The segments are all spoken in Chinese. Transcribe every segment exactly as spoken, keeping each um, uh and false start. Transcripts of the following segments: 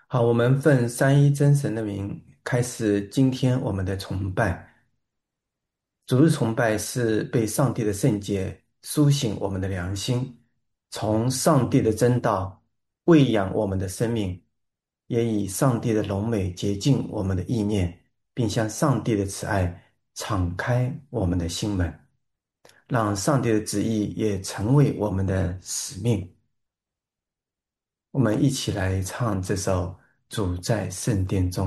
好，我们奉三一真神的名开始今天我们的崇拜。主日崇拜是被上帝的圣洁苏醒我们的良心，从上帝的真道喂养我们的生命，也以上帝的荣美洁净我们的意念，并向上帝的慈爱敞开我们的心门，让上帝的旨意也成为我们的使命。我们一起来唱这首《主在圣殿中》。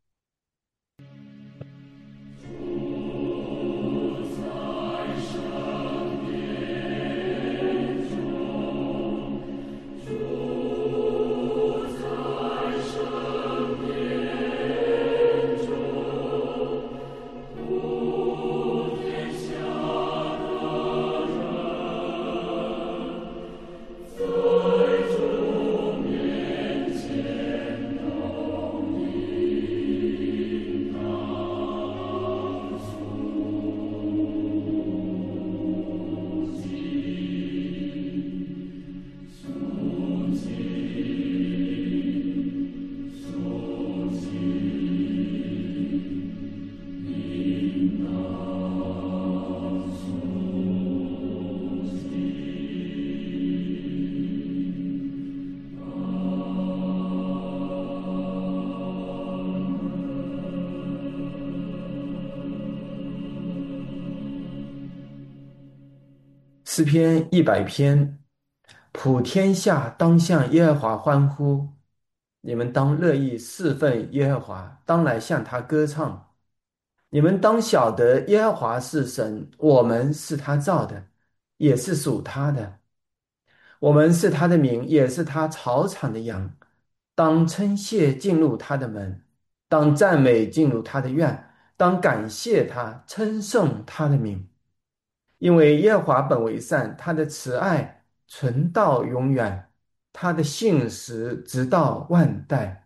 诗篇一百篇，普天下当向耶和华欢呼，你们当乐意侍奉耶和华，当来向他歌唱。你们当晓得耶和华是神，我们是他造的，也是属他的。我们是他的民，也是他草场的羊。当称谢进入他的门，当赞美进入他的院，当感谢他，称颂他的名。因为耶和华本为善，他的慈爱存到永远，他的信实直到万代。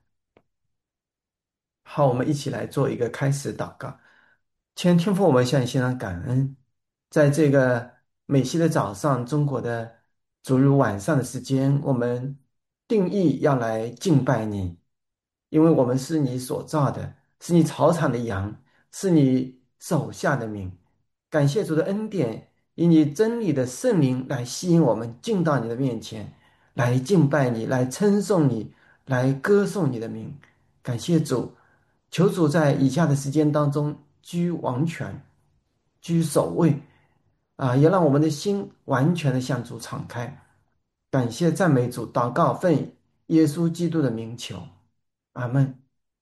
好，我们一起来做一个开始祷告。天天父，我们向你献上感恩，在这个美西的早上，中国的主日晚上的时间，我们定义要来敬拜你，因为我们是你所造的，是你草场的羊，是你手下的民。感谢主的恩典，以你真理的圣灵来吸引我们进到你的面前，来敬拜你，来称颂你，来歌颂你的名。感谢主，求主在以下的时间当中居王权，居首位，啊，也让我们的心完全的向主敞开。感谢赞美主，祷告奉耶稣基督的名求，阿门。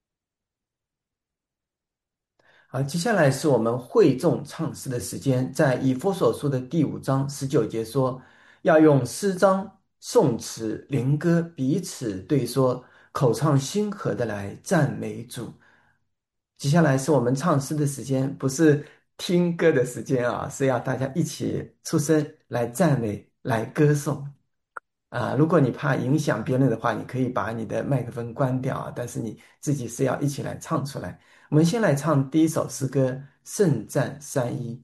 好，接下来是我们会众唱诗的时间，在以弗所书的第五章十九节说，要用诗章、颂词、灵歌彼此对说，口唱心和的来赞美主。接下来是我们唱诗的时间，不是听歌的时间啊，是要大家一起出声来赞美、来歌颂。啊，如果你怕影响别人的话，你可以把你的麦克风关掉啊，但是你自己是要一起来唱出来。我们先来唱第一首诗歌《圣战三一》。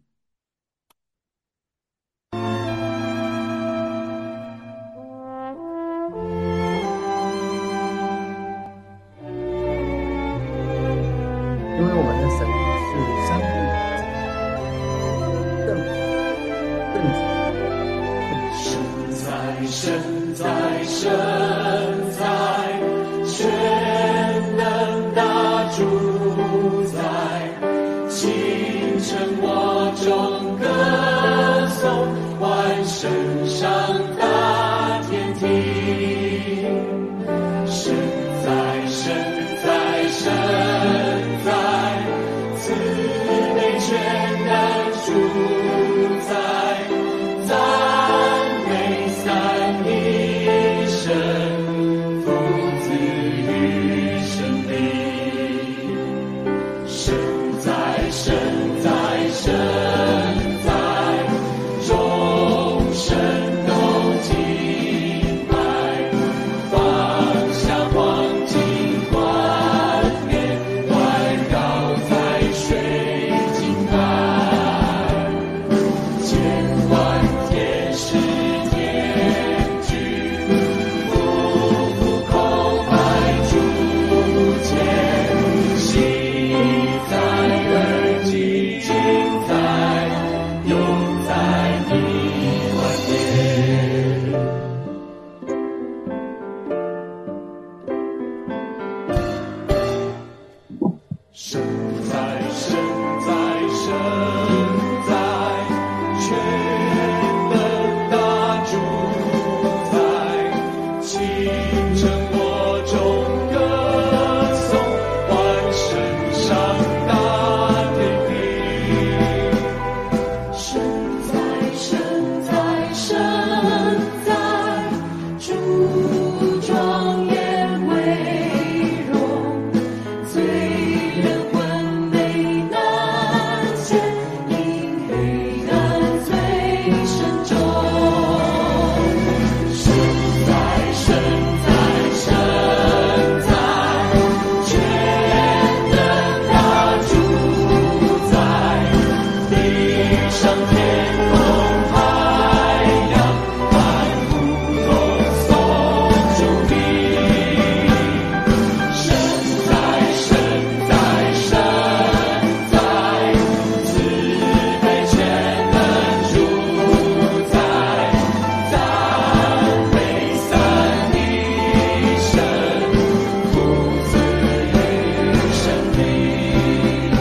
因为我们的神是三位一神在，神在，全能大主宰，清晨我这神在，神在，神在，全能大主宰，清晨我中歌颂，万神上大天地。神在，神在，神在，主庄严为荣，罪人昏昧难见，因黑暗最深重。神在，神在，神在，全能大主宰，地上天空海洋，万物都颂主名。神在，神在，神在，慈悲全能主宰，赞美三一神，父子与生命。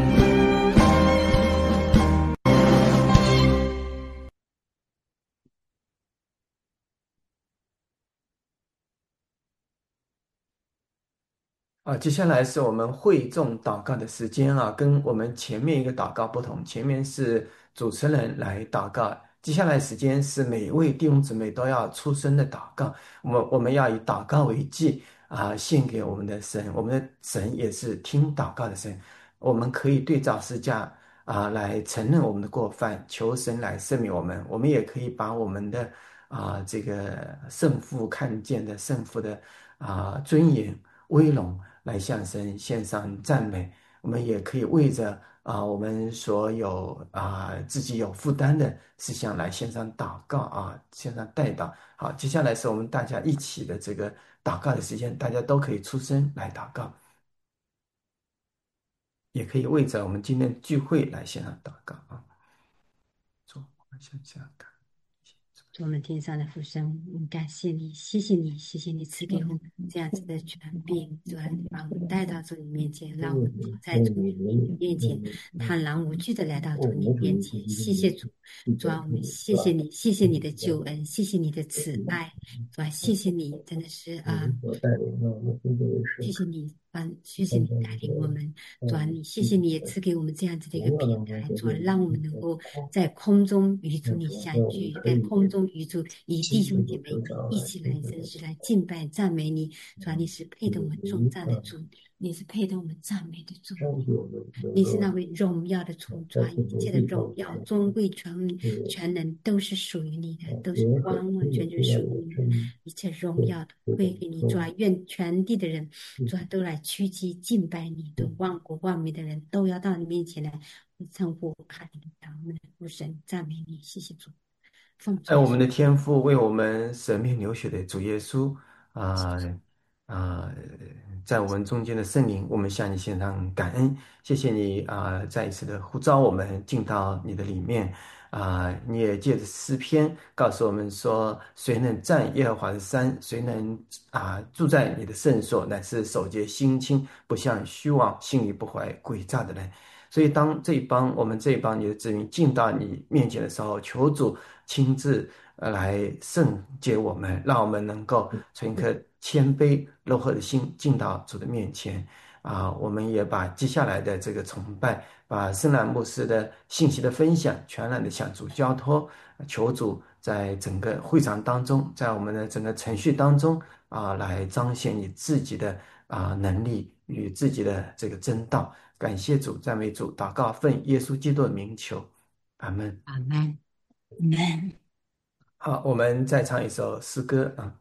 啊，接下来是我们会众祷告的时间啊，跟我们前面一个祷告不同，前面是主持人来祷告，接下来时间是每一位弟兄姊妹都要出声的祷告，我们我们要以祷告为祭啊，献给我们的神，我们的神也是听祷告的神，我们可以对照十架啊来承认我们的过犯，求神来赦免我们，我们也可以把我们的啊这个圣父看见的圣父的啊尊严威龙来向神献上赞美，我们也可以为着啊我们所有啊自己有负担的事项来献上祷告啊，献上代祷。好，接下来是我们大家一起的这个祷告的时间，大家都可以出声来祷告，也可以为着我们今天的聚会来献上祷告啊。主，我们向下看。 主我们天上的父神，我们感谢你，谢谢你，谢谢你赐给我们这样子的权柄，主啊，把我们带到主你面前，让我们在主你面前坦然无惧的来到主你面前。谢谢主，主啊，我们谢谢你，谢谢你的救恩，谢谢你的慈爱，主啊，谢谢你，真的是啊，谢谢你，啊，谢谢你带领我们，主啊，你谢谢你也赐给我们这样子的一个平台，主啊，让我们能够在空中与主你相聚，在空中与主与弟兄姐妹一起来真实来敬拜赞美你，主啊，你是配得我们颂赞的主，你是配得我们赞美的主，你是那位荣耀的主，主啊，一切的荣耀、尊贵、全全能都是属于你的，都是完完全全属于你的，一切荣耀都归给你，主啊，愿全地的人，主啊，都来屈膝敬拜你，都万国万民的人都要到你面前来称呼哈利路亚，我们的父神赞美你，谢谢主。 在我们的天父为我们舍命流血的主耶稣啊啊、在我们中间的圣灵，我们向你献上感恩，谢谢你啊、再一次的呼召我们进到你的里面啊、你也借着诗篇告诉我们说，谁能占耶和华的山，谁能啊、住在你的圣所，乃是手洁心清，不向虚妄，心里不怀诡诈的人。所以当这一帮我们这一帮你的子民进到你面前的时候，求主亲自来圣洁我们，让我们能够存一颗谦卑柔和的心进到主的面前啊！我们也把接下来的这个崇拜，把圣兰牧师的信息的分享，全然的向主交托，求主在整个会场当中，在我们的整个程序当中啊，来彰显你自己的啊能力与自己的这个真道。感谢主，赞美主，祷告奉耶稣基督的名求，阿门。 阿门，阿门。 好，我们再唱一首诗歌啊。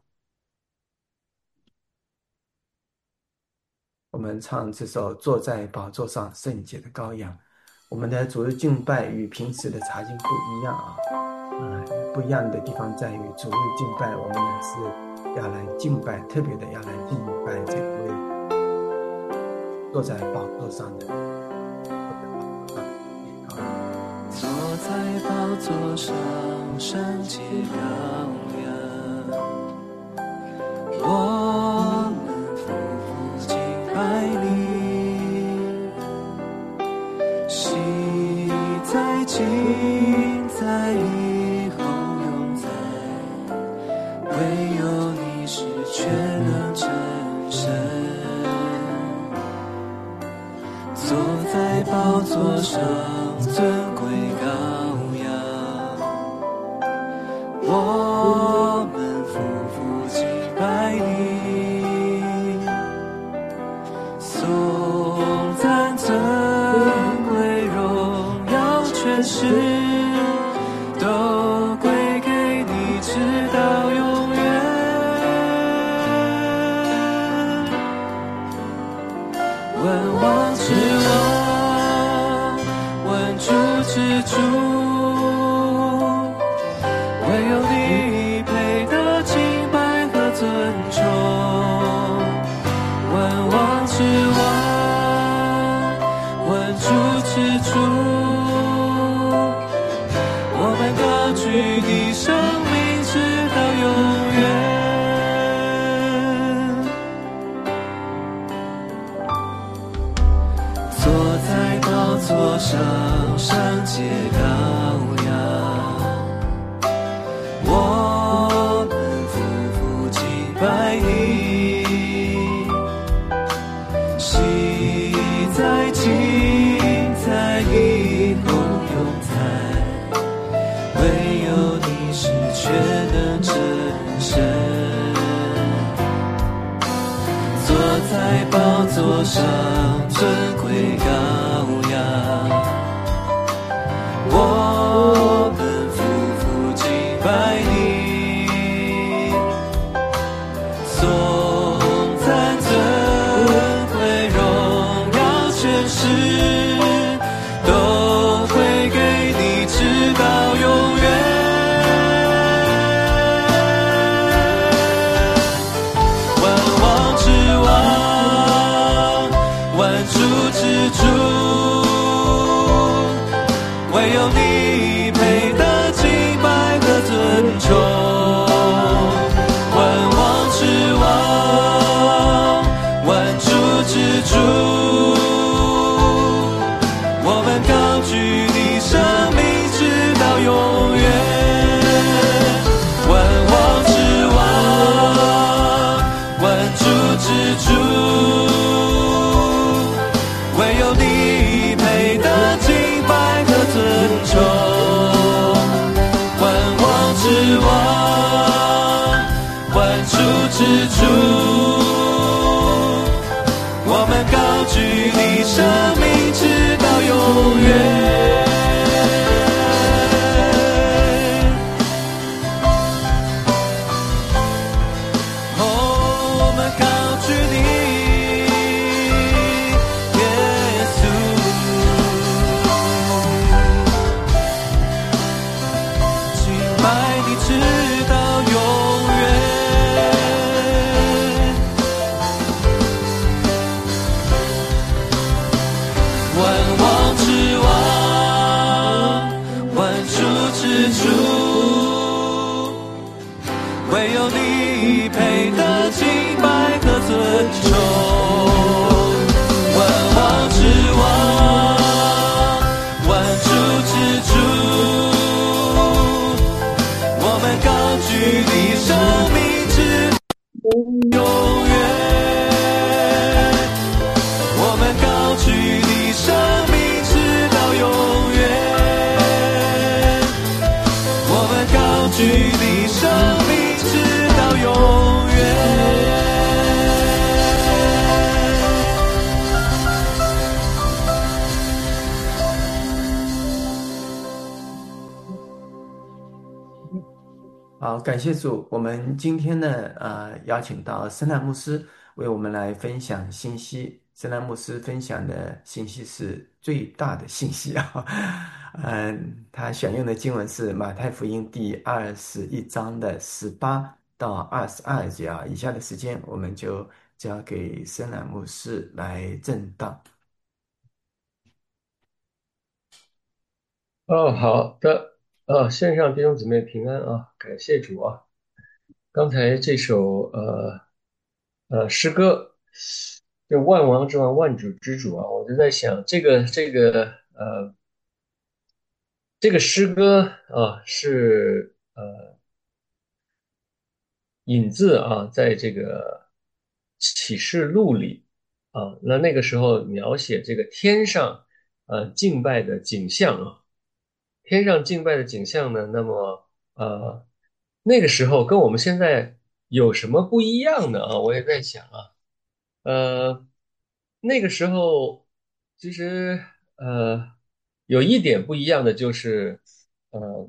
我们唱这首坐在宝座上圣洁的羔羊。我们的主日敬拜与平时的查经不一样啊，啊，不一样的地方在于主日敬拜，我们是要来敬拜，特别的要来敬拜这位坐在宝座上的。 坐在宝座上圣洁羔羊，我们匍匐敬拜你， 宝座上尊贵羔羊，我们夫妇敬拜你，颂赞尊贵荣耀权势都归给你，直到永远。万王之王，万主之主，唯有你配得敬拜和尊崇。万王之王，万主之主，我们高举你生命直到永远。坐在宝座上，圣洁羔羊，我们夫妇敬拜你，喜在今在以后永在，唯有你是全能真神。坐在宝座上，尊贵羔羊，我们夫妇敬拜你，颂赞尊贵荣耀权势都归给你，直到永远。万王之王，万主之主，唯有你配得敬拜和尊崇。万王之王，万主之主，我们高举你生命直到永远。万王之王，万主之主，唯有你配得敬拜和尊崇。万王之王，万主之主，我们高举你生命直到永远。哦，我们高举你，耶稣，敬拜你直到永远。万王之王，万主之主，唯有你配得敬拜和尊崇。万王之王，万主之主，我们高举你生命直永远。我们高举你生命直到永远。我们高举你生命直到永远。 好，感谢主。我们今天呢，呃，邀请到森兰牧师为我们来分享信息。森兰牧师分享的信息是最大的信息啊，嗯，他选用的经文是马太福音第二十一章的十八到二十二节啊。以下的时间我们就交给森兰牧师来正道。 哦，好的，啊，线上弟兄姊妹平安啊，感谢主啊！刚才这首呃呃诗歌，就万王之王，万主之主啊，我就在想，这个这个呃这个诗歌啊，是呃引自啊，在这个启示录里啊，那那个时候描写这个天上呃敬拜的景象啊，天上敬拜的景象呢，那么呃那个时候跟我们现在有什么不一样呢？啊，我也在想啊，呃那个时候其实呃有一点不一样的就是。呃，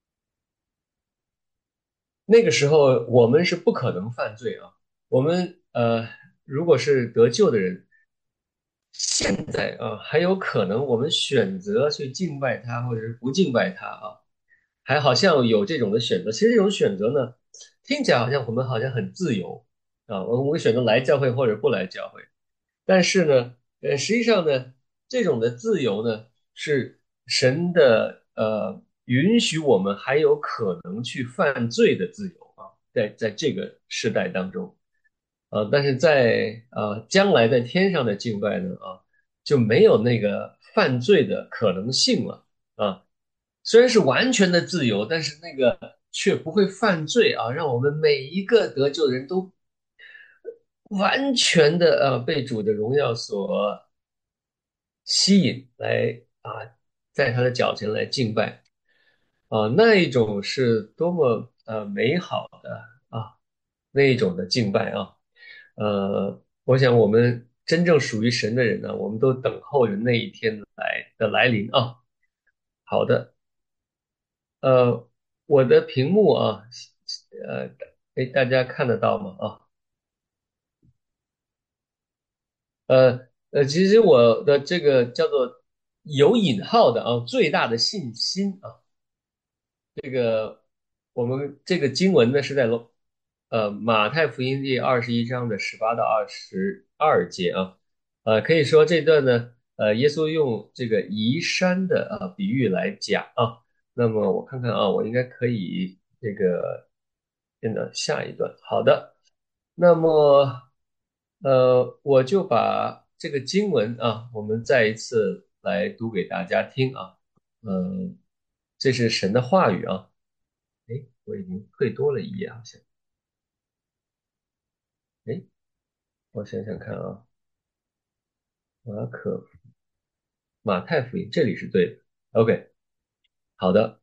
那个时候我们是不可能犯罪啊。我们呃，如果是得救的人，现在啊，还有可能我们选择去敬拜他，或者是不敬拜他啊，还好像有这种的选择。其实这种选择呢，听起来好像我们好像很自由啊，我们我们选择来教会或者不来教会。但是呢，呃，实际上呢，这种的自由呢，是神的呃允许我们还有可能去犯罪的自由啊，在在这个时代当中，呃，但是在呃将来在天上的敬拜呢啊，就没有那个犯罪的可能性了啊。虽然是完全的自由，但是那个却不会犯罪啊，让我们每一个得救的人都完全的呃被主的荣耀所吸引来啊，在他的脚前来敬拜啊，那一种是多么呃美好的啊，那一种的敬拜啊，呃，我想我们真正属于神的人呢，我们都等候着那一天来的来临啊。好的，呃，我的屏幕啊，呃，哎，大家看得到吗？啊？呃呃，其实我的这个叫做有引号的啊，最大的信心啊，这个我们这个经文呢是在罗呃马太福音第二十一章的十八到二十二节啊，呃，可以说这段呢，呃，耶稣用这个移山的啊比喻来讲啊，那么我看看啊，我应该可以这个变到下一段，好的。那么，呃，我就把这个经文啊，我们再一次来读给大家听啊。嗯，这是神的话语啊。诶，我已经退多了一页，好像。诶，我想想看啊，马可、马太福音这里是对的。OK，好的，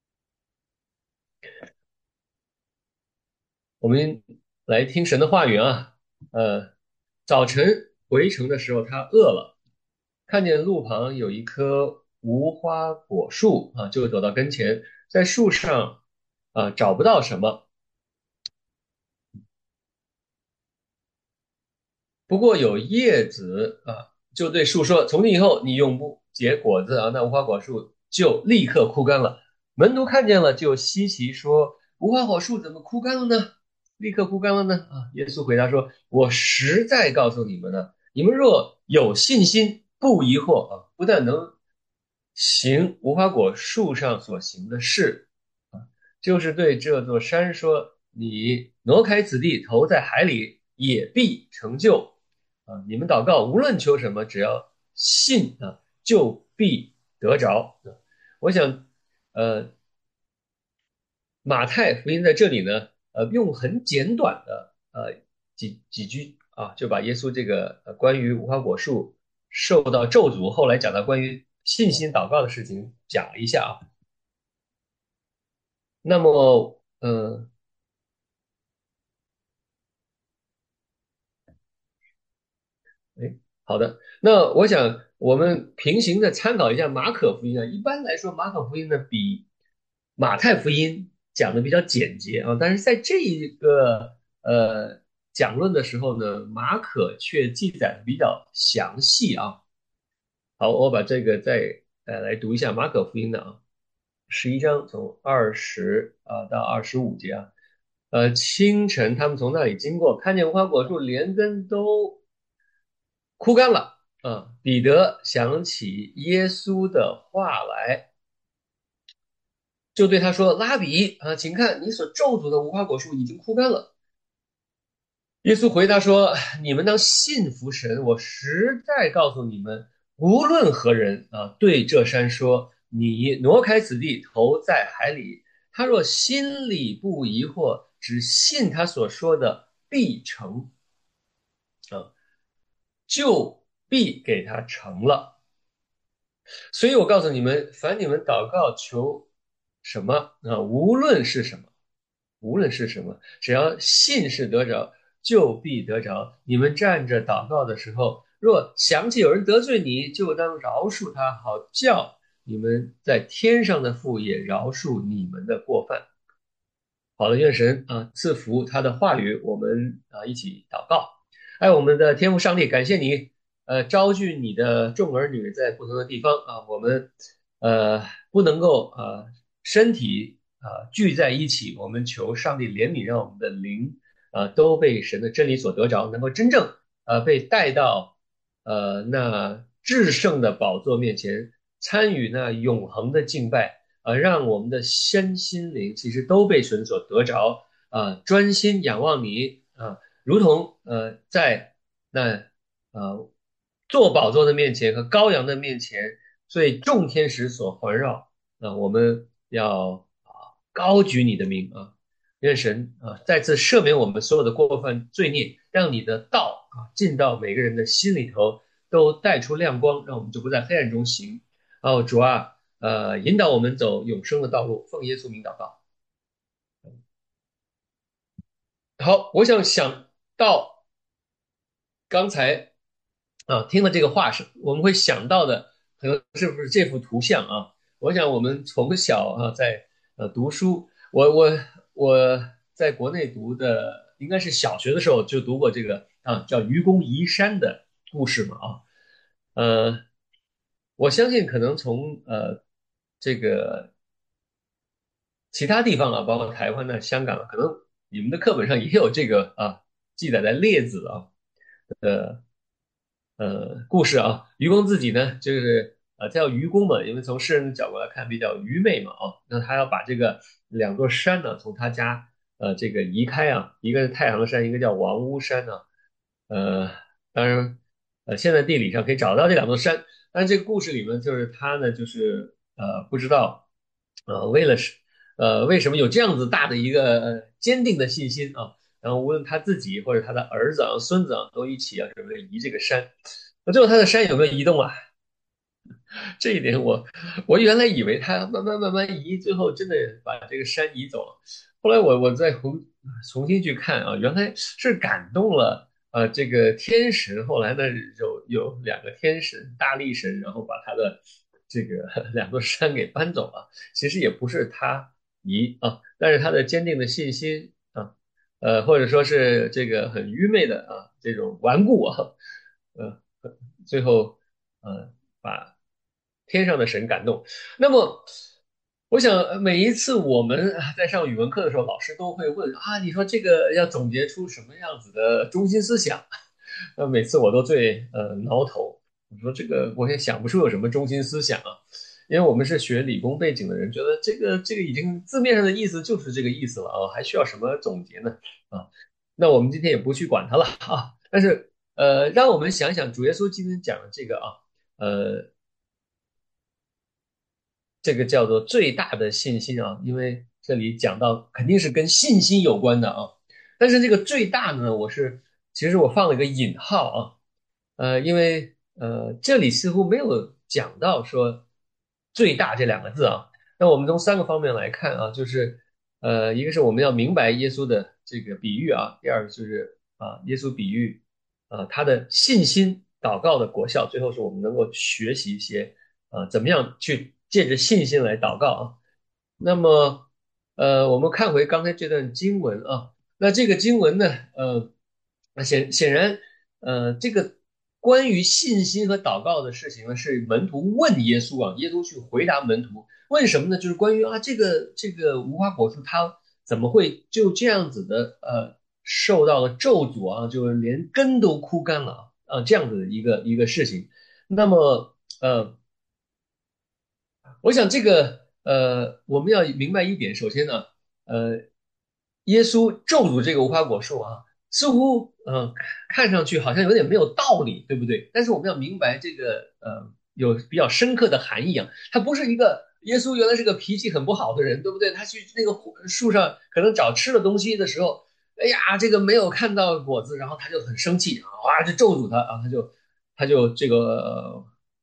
我们来听神的话语啊。呃，早晨回城的时候，他饿了。看见路旁有一棵无花果树啊，就走到跟前，在树上啊找不到什么，不过有叶子啊，就对树说：“从今以后，你永不结果子啊。”那无花果树就立刻枯干了。门徒看见了，就稀奇说：“无花果树怎么枯干了呢？立刻枯干了呢？”啊，耶稣回答说：“我实在告诉你们呢，你们若有信心，不疑惑啊，不但能行无花果树上所行的事啊，就是对这座山说：你挪开此地，投在海里，也必成就。”啊，你们祷告，无论求什么，只要信啊，就必得着。我想，呃，马太福音在这里呢，呃，用很简短的呃几几句啊，就把耶稣这个呃关于无花果树受到咒诅，后来讲到关于信心祷告的事情讲了一下啊。那么，呃，哎，好的，那我想我们平行的参考一下马可福音啊。一般来说，马可福音呢比马太福音讲的比较简洁啊，但是在这一个呃讲论的时候呢，马可却记载的比较详细啊。好，我把这个再呃来读一下马可福音的啊，十一章从二十啊到二十五节啊。呃，清晨他们从那里经过，看见无花果树连根都枯干了啊。彼得想起耶稣的话来，就对他说：“拉比啊，请看，你所咒诅的无花果树已经枯干了。”耶稣回答说：“你们当信服神，我实在告诉你们，无论何人啊，对这山说：你挪开此地，投在海里，他若心里不疑惑，只信他所说的必成啊，就必给他成了。” 所以我告诉你们，凡你们祷告求什么啊，无论是什么，无论是什么，只要信是得着，就必得着。你们站着祷告的时候，若想起有人得罪你，就当饶恕他，好叫你们在天上的父也饶恕你们的过犯。好了，愿神啊赐福他的话语，我们啊一起祷告。爱我们的天父上帝，感谢你，呃，招聚你的众儿女在不同的地方啊，我们呃不能够啊身体啊聚在一起，我们求上帝怜悯，让我们的灵啊都被神的真理所得着，能够真正呃被带到呃那至圣的宝座面前，参与那永恒的敬拜。呃，让我们的身心灵其实都被神所得着啊、呃，专心仰望你啊、呃，如同呃在那呃坐宝座的面前和羔羊的面前，所以众天使所环绕啊、呃，我们要啊、呃、高举你的名啊，愿神啊、呃、再次赦免我们所有的过犯罪孽，让你的道啊进到每个人的心里头，都带出亮光，让我们就不在黑暗中行。哦，主啊。呃，引导我们走永生的道路，奉耶稣名祷告。好，我想想到刚才啊听了这个话是，我们会想到的可能是不是这幅图像啊？我想我们从小啊在呃读书，我我我在国内读的应该是小学的时候就读过这个啊叫愚公移山的故事嘛啊，呃，我相信可能从呃这个其他地方啊，包括台湾呢、香港啊，可能你们的课本上也有这个啊记载在列子啊的呃故事啊。愚公自己呢，就是呃叫愚公嘛，因为从世人的角度来看比较愚昧嘛啊，那他要把这个两座山呢从他家呃这个移开啊，一个是太行山，一个叫王屋山呢、呃，当然呃现在地理上可以找到这两座山，但这个故事里面就是他呢就是呃不知道呃为了是。呃，为什么有这样子大的一个呃坚定的信心啊？然后无论他自己或者他的儿子啊、孙子啊，都一起啊准备移这个山。那最后他的山有没有移动啊？这一点我我原来以为他慢慢慢慢移，最后真的把这个山移走了。后来我我再重重新去看啊，原来是感动了呃这个天神。后来呢有有两个天神大力神，然后把他的这个两座山给搬走了。其实也不是他移啊，但是他的坚定的信心啊，呃或者说是这个很愚昧的啊这种顽固啊，呃最后呃把天上的神感动。那么，我想呃每一次我们啊在上语文课的时候，老师都会问啊，你说这个要总结出什么样子的中心思想？那每次我都最呃挠头，我说这个我也想不出有什么中心思想啊，因为我们是学理工背景的人，觉得这个这个已经字面上的意思就是这个意思了啊，还需要什么总结呢？啊，那我们今天也不去管它了啊，但是呃，让我们想想主耶稣今天讲的这个啊。呃，这个叫做最大的信心啊，因为这里讲到肯定是跟信心有关的啊。但是这个最大呢，我是其实我放了一个引号啊，呃，因为呃这里似乎没有讲到说最大这两个字啊。那我们从三个方面来看啊，就是呃一个是我们要明白耶稣的这个比喻啊，第二个就是啊耶稣比喻啊他的信心祷告的果效，最后是我们能够学习一些。啊，怎么样去借着信心来祷告啊？那么，呃，我们看回刚才这段经文啊，那这个经文呢，呃，显显然，呃，这个关于信心和祷告的事情呢，是门徒问耶稣啊，耶稣去回答门徒，问什么呢？就是关于啊，这个这个无花果树它怎么会就这样子的呃受到了咒诅啊，就是连根都枯干了啊，啊这样子的一个一个事情。那么，呃。我想这个呃，我们要明白一点，首先呢，呃，耶稣咒诅这个无花果树啊，似乎呃看上去好像有点没有道理，对不对？但是我们要明白这个呃有比较深刻的含义啊，他不是一个耶稣原来是个脾气很不好的人，对不对？他去那个树上可能找吃的东西的时候，哎呀，这个没有看到果子，然后他就很生气啊，哇，就咒诅他啊，他就他就这个。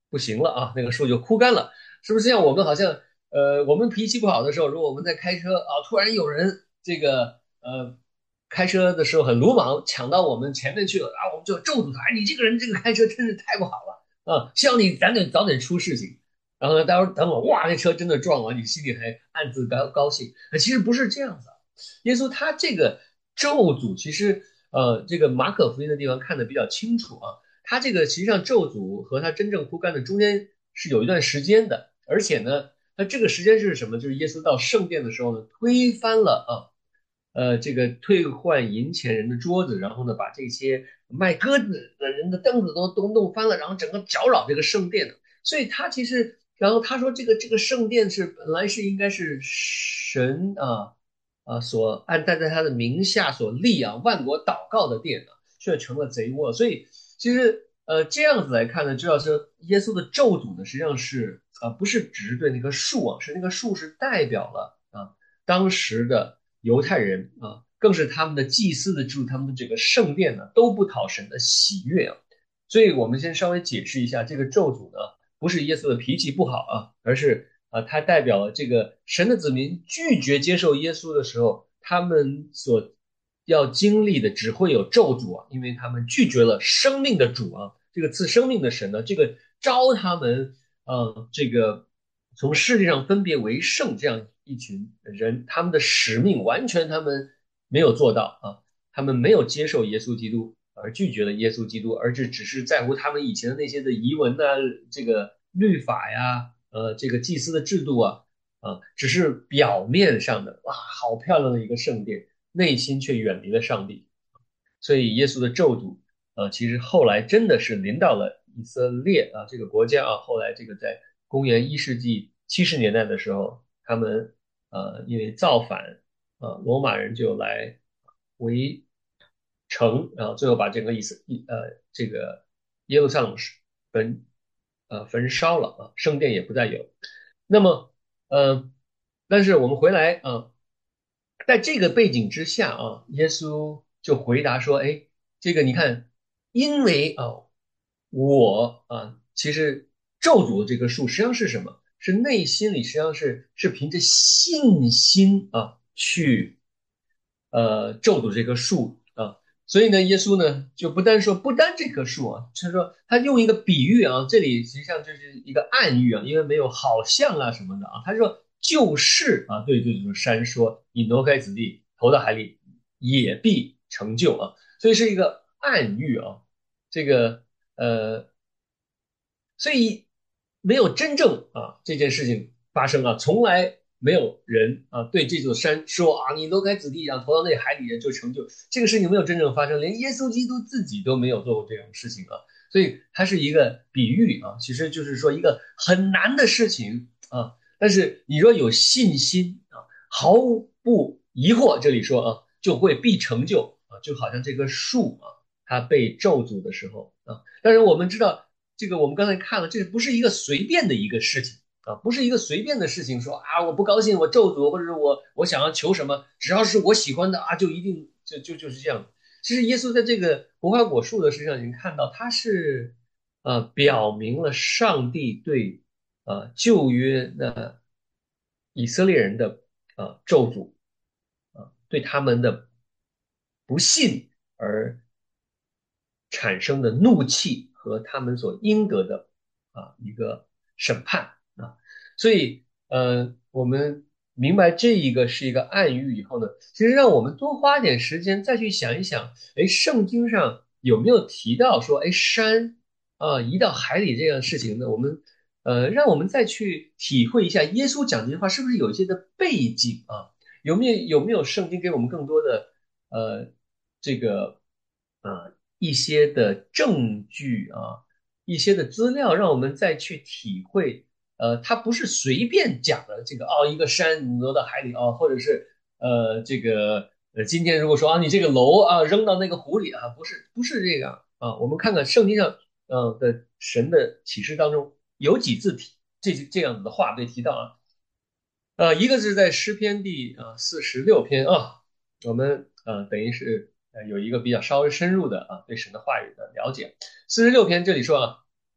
不行了啊，那个树就枯干了，是不是像我们好像呃我们脾气不好的时候，如果我们在开车啊，突然有人这个呃开车的时候很鲁莽，抢到我们前面去了啊，我们就咒诅他，哎，你这个人这个开车真是太不好了啊，希望你早点早点出事情。然后呢，待会儿等我，哇，那车真的撞了，你心里还暗自高高兴。其实不是这样子啊，耶稣他这个咒诅，其实呃，这个马可福音的地方看得比较清楚啊。他这个实际上咒诅和他真正枯干的中间是有一段时间的，而且呢，他这个时间是什么？就是耶稣到圣殿的时候呢，推翻了啊，呃，这个退换银钱人的桌子，然后呢，把这些卖鸽子的人的凳子都都弄翻了，然后整个搅扰这个圣殿的。所以他其实，然后他说这个这个圣殿是本来是应该是神啊啊所安待在他的名下所立啊万国祷告的殿啊，却成了贼窝。所以其实呃这样子来看呢，就要说耶稣的咒诅呢，实际上是啊、呃、不是只是对那棵树啊，是那个树是代表了啊当时的犹太人啊，更是他们的祭司的住他们的这个圣殿呢都不讨神的喜悦啊。所以我们先稍微解释一下这个咒诅呢。不是耶稣的脾气不好啊，而是啊，它代表了这个神的子民拒绝接受耶稣的时候，他们所要经历的只会有咒诅啊，因为他们拒绝了生命的主啊，这个赐生命的神呢，这个招他们呃，这个从世界上分别为圣这样一群人，他们的使命完全他们没有做到啊，他们没有接受耶稣基督。而拒绝了耶稣基督，而是只是在乎他们以前的那些的遗文呐、这个律法呀，呃，这个祭司的制度啊，啊，只是表面上的哇，好漂亮的一个圣殿，内心却远离了上帝。所以耶稣的咒诅，呃，其实后来真的是临到了以色列啊这个国家啊，后来这个在公元一世纪七十年代的时候，他们呃因为造反，呃，罗马人就来围城，然后最后把整个以色呃这个耶路撒冷焚呃焚烧了啊，圣殿也不再有。那么呃，但是我们回来啊，在这个背景之下啊，耶稣就回答说：“哎，这个你看，因为啊，我啊，其实咒诅的这棵树实际上是什么？是内心里实际上是是凭着信心啊去呃咒诅这棵树啊。所以呢，耶稣呢就不单说不单这棵树啊，他说他用一个比喻啊，这里实际上就是一个暗喻啊，因为没有好像啊什么的啊，他说就是啊，对对这个山说，你挪开此地，投到海里，也必成就啊，所以是一个暗喻啊，这个呃，所以没有真正啊这件事情发生啊，从来没有人啊对这座山说啊，你挪开此地，然后投到那海里就成就，这个事情没有真正发生，连耶稣基督自己都没有做过这种事情啊，所以它是一个比喻啊，其实就是说一个很难的事情啊，但是你若有信心啊，毫不疑惑，这里说啊，就会必成就啊，就好像这棵树啊，它被咒诅的时候啊，但是我们知道。这个我们刚才看了，这不是一个随便的一个事情啊，不是一个随便的事情说，说啊我不高兴，我咒诅，或者是我我想要求什么，只要是我喜欢的啊，就一定就就就是这样。其实耶稣在这个无花果树的实际上已经看到，他是呃表明了上帝对呃旧约的以色列人的呃咒诅啊，对他们的不信而产生的怒气和他们所应得的啊一个审判啊，所以呃我们明白这一个是一个暗喻以后呢，其实让我们多花点时间再去想一想，哎，圣经上有没有提到说，哎，山啊移到海里这样的事情呢？我们呃让我们再去体会一下，耶稣讲这些话是不是有一些的背景啊？有没有有没有圣经给我们更多的呃这个啊？一些的证据啊，一些的资料，让我们再去体会。呃，它不是随便讲的这个哦，一个山挪到海里哦，或者是呃这个呃，今天如果说啊，你这个楼啊扔到那个湖里啊，不是不是这样啊。我们看看圣经上呃的神的启示当中有几次提这这样子的话被提到啊。呃，一个是在诗篇第啊四十六篇啊，我们呃等于是呃有一个比较稍微深入的啊对神的话语的了解。四十六篇这里说啊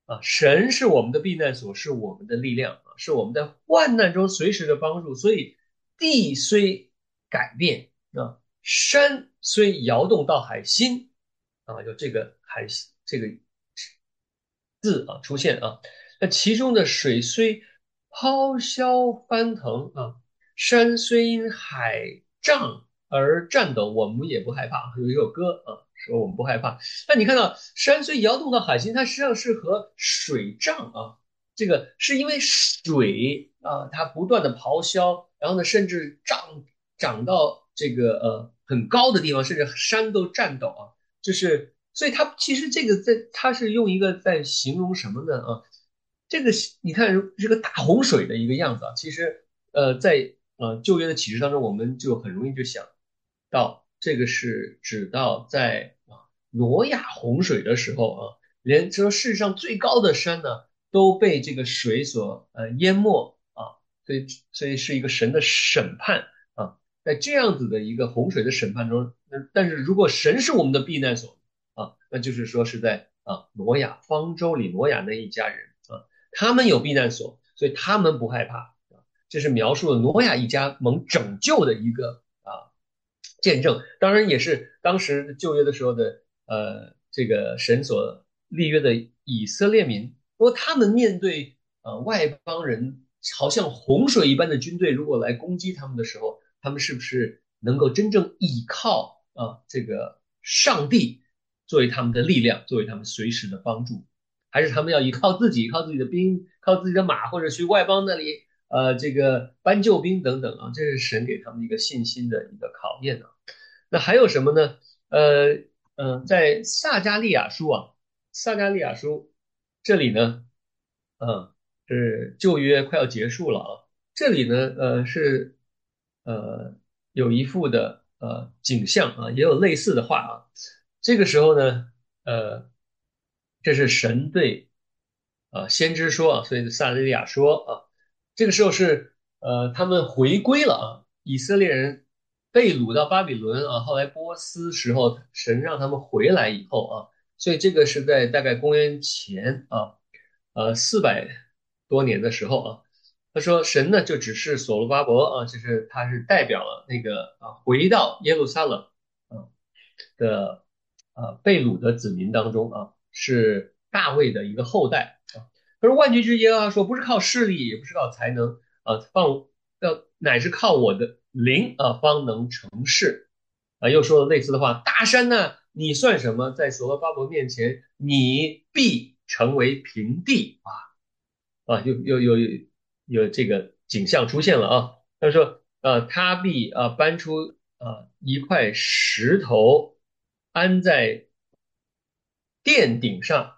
啊，神是我们的避难所，是我们的力量啊，是我们在患难中随时的帮助。所以地虽改变啊，山虽摇动到海心啊，有这个海这个字啊出现啊，那其中的水虽抛销翻腾啊，山虽因海涨而颤抖，我们也不害怕。有一首歌啊，说我们不害怕。那你看到山虽摇动到海心，它实际上是和水涨啊，这个是因为水啊，它不断的咆哮，然后呢，甚至涨涨到这个呃很高的地方，甚至山都颤抖啊。就是所以它其实这个在它是用一个在形容什么呢啊？这个你看这个大洪水的一个样子啊，其实呃在呃旧约的启示当中，我们就很容易就想到这个是指到在啊挪亚洪水的时候啊，连说世上最高的山呢都被这个水所呃淹没啊，所以所以是一个神的审判啊。在这样子的一个洪水的审判中，但是如果神是我们的避难所啊，那就是说是在啊挪亚方舟里挪亚那一家人啊，他们有避难所，所以他们不害怕啊。这是描述了挪亚一家蒙拯救的一个啊见证，当然也是当时旧约的时候的呃这个神所立约的以色列民，如果他们面对呃外邦人好像洪水一般的军队如果来攻击他们的时候，他们是不是能够真正依靠啊这个上帝作为他们的力量，作为他们随时的帮助，还是他们要依靠自己，靠自己的兵，靠自己的马，或者去外邦那里呃这个搬救兵等等啊，这是神给他们一个信心的一个考验啊。那还有什么呢？呃嗯、呃，在撒加利亚书啊，撒加利亚书这里呢，嗯，是旧约快要结束了啊。这里呢，呃，是呃有一幅的呃景象啊，也有类似的话啊。这个时候呢，呃，这是神对啊先知说啊，所以撒加利亚说啊，这个时候是呃他们回归了啊，以色列人被掳到巴比伦啊，后来波斯时候神让他们回来以后啊，所以这个是在大概公元前啊呃四百多年的时候啊。他说神呢就只是所罗巴伯啊，就是他是代表了那个啊回到耶路撒冷啊的啊被掳的子民当中啊，是大卫的一个后代啊。可是万军之耶和华说，不是靠势力，也不是靠才能啊，放要乃是靠我的灵啊，方能成事啊。又说了类似的话，大山呢，你算什么？在所罗巴伯面前，你必成为平地啊啊！又又又有有这个景象出现了啊。他说，呃，他必啊搬出啊一块石头，安在殿顶上，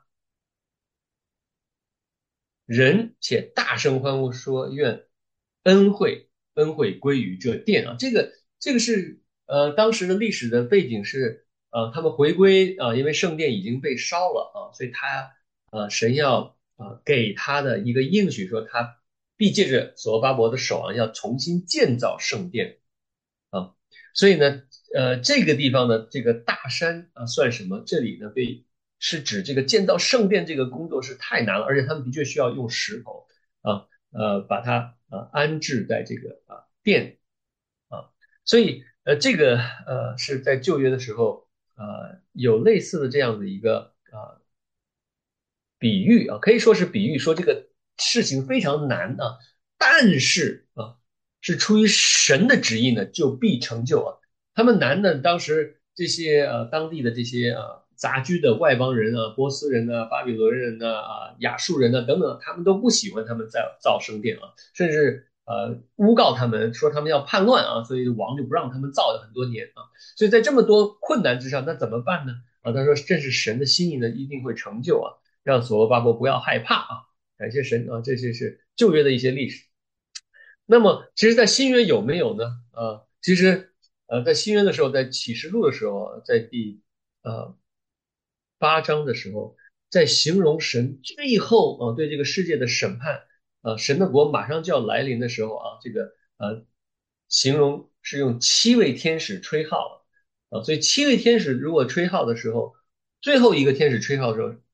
人且大声欢呼说：愿恩惠恩惠归于这殿啊！这个这个是呃当时的历史的背景是呃他们回归啊、呃，因为圣殿已经被烧了啊，所以他呃神要呃给他的一个应许说他必借着所罗巴伯的手啊要重新建造圣殿啊，所以呢呃这个地方呢这个大山啊算什么？这里呢被是指这个建造圣殿这个工作是太难了，而且他们的确需要用石头啊，呃，把它呃安置在这个啊殿啊，所以呃这个呃是在旧约的时候呃有类似的这样的一个啊比喻啊，可以说是比喻，说这个事情非常难啊，但是啊是出于神的旨意呢，就必成就啊。他们难呢，当时这些呃当地的这些呃杂居的外邦人啊，波斯人啊、巴比伦人呐啊、亚述人呐等等，他们都不喜欢他们在造圣殿啊，甚至呃诬告他们说他们要叛乱啊，所以王就不让他们造了很多年啊。所以在这么多困难之上，那怎么办呢？啊，他说这是神的心意呢，一定会成就啊。让所罗巴伯不要害怕啊，感谢神啊，这些是旧约的一些历史。那么，其实，在新约有没有呢？啊，其实，呃，在新约的时候，在启示录的时候，在第呃八章的时候，在形容神最后啊对这个世界的审判，啊，神的国马上就要来临的时候啊，这个呃，形容是用七位天使吹号啊，所以七位天使如果吹号的时候，最后一个天使吹号的时候。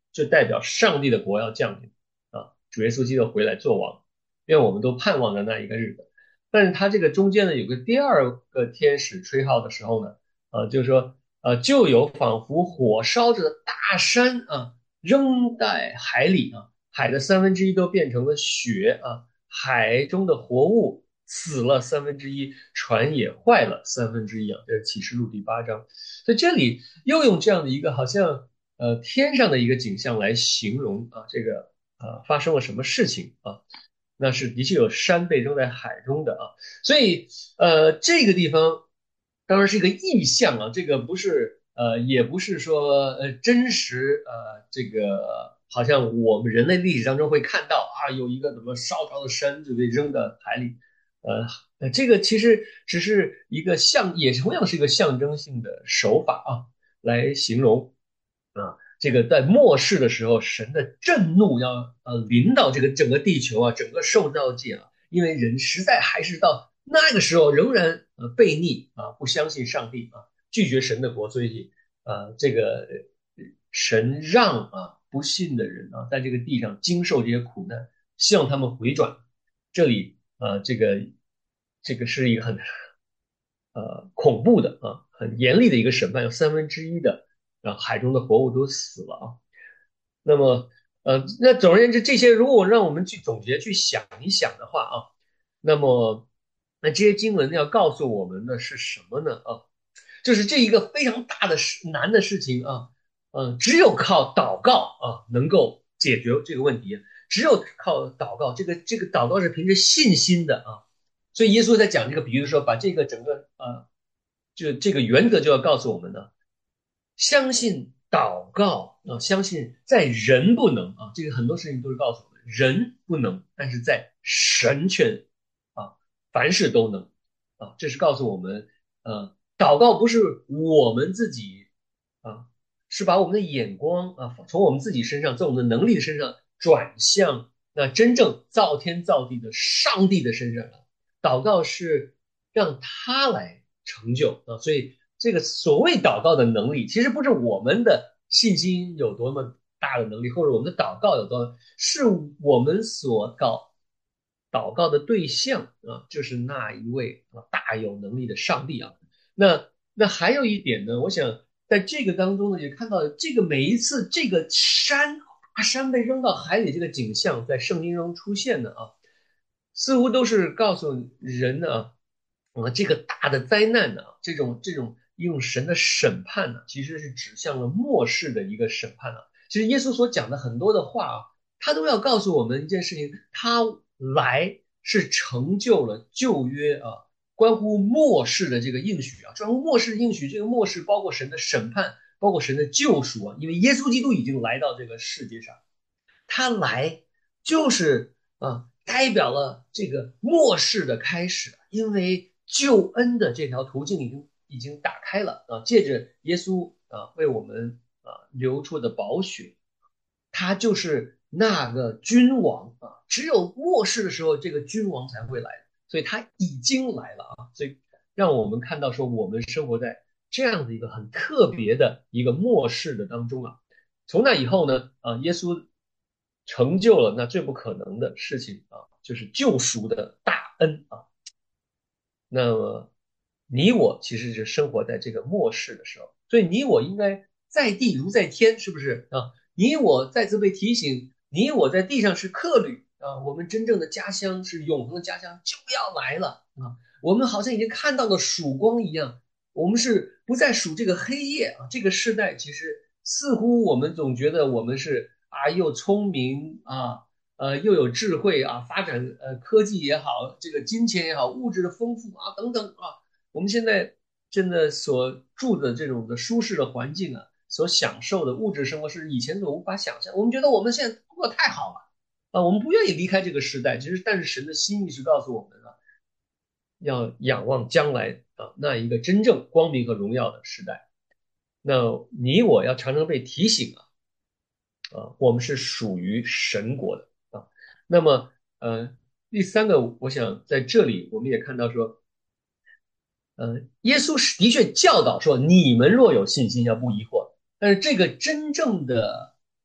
就代表上帝的国要降临啊，主耶稣基督回来做王，愿我们都盼望着那一个日子。但是他这个中间呢，有个第二个天使吹号的时候呢，呃，就是说，呃，就有仿佛火烧着的大山啊，扔在海里啊，海的三分之一都变成了雪啊，海中的活物死了三分之一，船也坏了三分之一啊，这是启示录第八章。所以这里又用这样的一个好像呃天上的一个景象来形容啊，这个啊发生了什么事情啊？那是的确有山被扔在海中的啊，所以呃这个地方当然是一个意象啊，这个不是呃也不是说呃真实呃这个好像我们人类历史当中会看到啊有一个怎么烧着的山就被扔到海里，呃呃这个其实只是一个象，也同样是一个象征性的手法啊，来形容啊。这个在末世的时候，神的震怒要呃临到这个整个地球啊，整个受造界啊，因为人实在还是到那个时候仍然呃悖逆啊，不相信上帝啊，拒绝神的国，所以呃这个神让啊不信的人啊在这个地上经受这些苦难，希望他们回转。这里呃这个这个是一个很呃恐怖的啊很严厉的一个审判，有三分之一的啊海中的活物都死了啊。那么，呃，那总而言之，这些如果让我们去总结、去想一想的话啊，那么，那这些经文要告诉我们的是什么呢？啊，就是这一个非常大的事、难的事情啊，嗯、呃，只有靠祷告啊，能够解决这个问题。只有靠祷告，这个这个祷告是凭着信心的啊。所以耶稣在讲这个比喻的时候，把这个整个呃，就这个原则就要告诉我们呢。相信祷告啊，相信在人不能啊，这个很多事情都是告诉我们人不能，但是在神却啊，凡事都能啊，这是告诉我们，呃，祷告不是我们自己啊，是把我们的眼光啊，从我们自己身上，从我们的能力身上转向那真正造天造地的上帝的身上了。祷告是让他来成就啊，所以。这个所谓祷告的能力，其实不是我们的信心有多么大的能力，或者我们的祷告有多，是我们所祷祷告的对象啊，就是那一位啊大有能力的上帝啊。那那还有一点呢，我想在这个当中呢，也看到这个每一次这个山大山被扔到海里这个景象，在圣经中出现的啊，似乎都是告诉人呢啊。啊，这个大的灾难呢，这种这种用神的审判呢，其实是指向了末世的一个审判啊。其实耶稣所讲的很多的话啊，他都要告诉我们一件事情：他来是成就了旧约啊，关乎末世的这个应许啊，关乎末世的应许，这个末世包括神的审判，包括神的救赎啊。因为耶稣基督已经来到这个世界上，他来就是啊，代表了这个末世的开始，因为。救恩的这条途径已经已经打开了啊！借着耶稣啊为我们啊流出的宝血，他就是那个君王啊！只有末世的时候，这个君王才会来，所以他已经来了啊！所以让我们看到说，我们生活在这样的一个很特别的一个末世的当中啊。从那以后呢，啊，耶稣成就了那最不可能的事情啊，就是救赎的大恩啊。那么，你我其实是生活在这个末世的时候，所以你我应该在地如在天，是不是啊？你我再次被提醒，你我在地上是客旅啊，我们真正的家乡是永恒的家乡就要来了啊！我们好像已经看到了曙光一样，我们是不再数这个黑夜啊！这个时代其实似乎我们总觉得我们是啊又聪明啊。呃，又有智慧啊，发展呃科技也好，这个金钱也好，物质的丰富啊等等啊，我们现在真的所住的这种的舒适的环境啊，所享受的物质生活是以前所无法想象。我们觉得我们现在过得太好了啊，我们不愿意离开这个时代。其实，但是神的心意是告诉我们啊，要仰望将来啊那一个真正光明和荣耀的时代。那你我要常常被提醒啊，啊，我们是属于神国的。那么，呃，第三个，我想在这里我们也看到说，呃，耶稣是的确教导说，你们若有信心，要不疑惑。但是这个真正的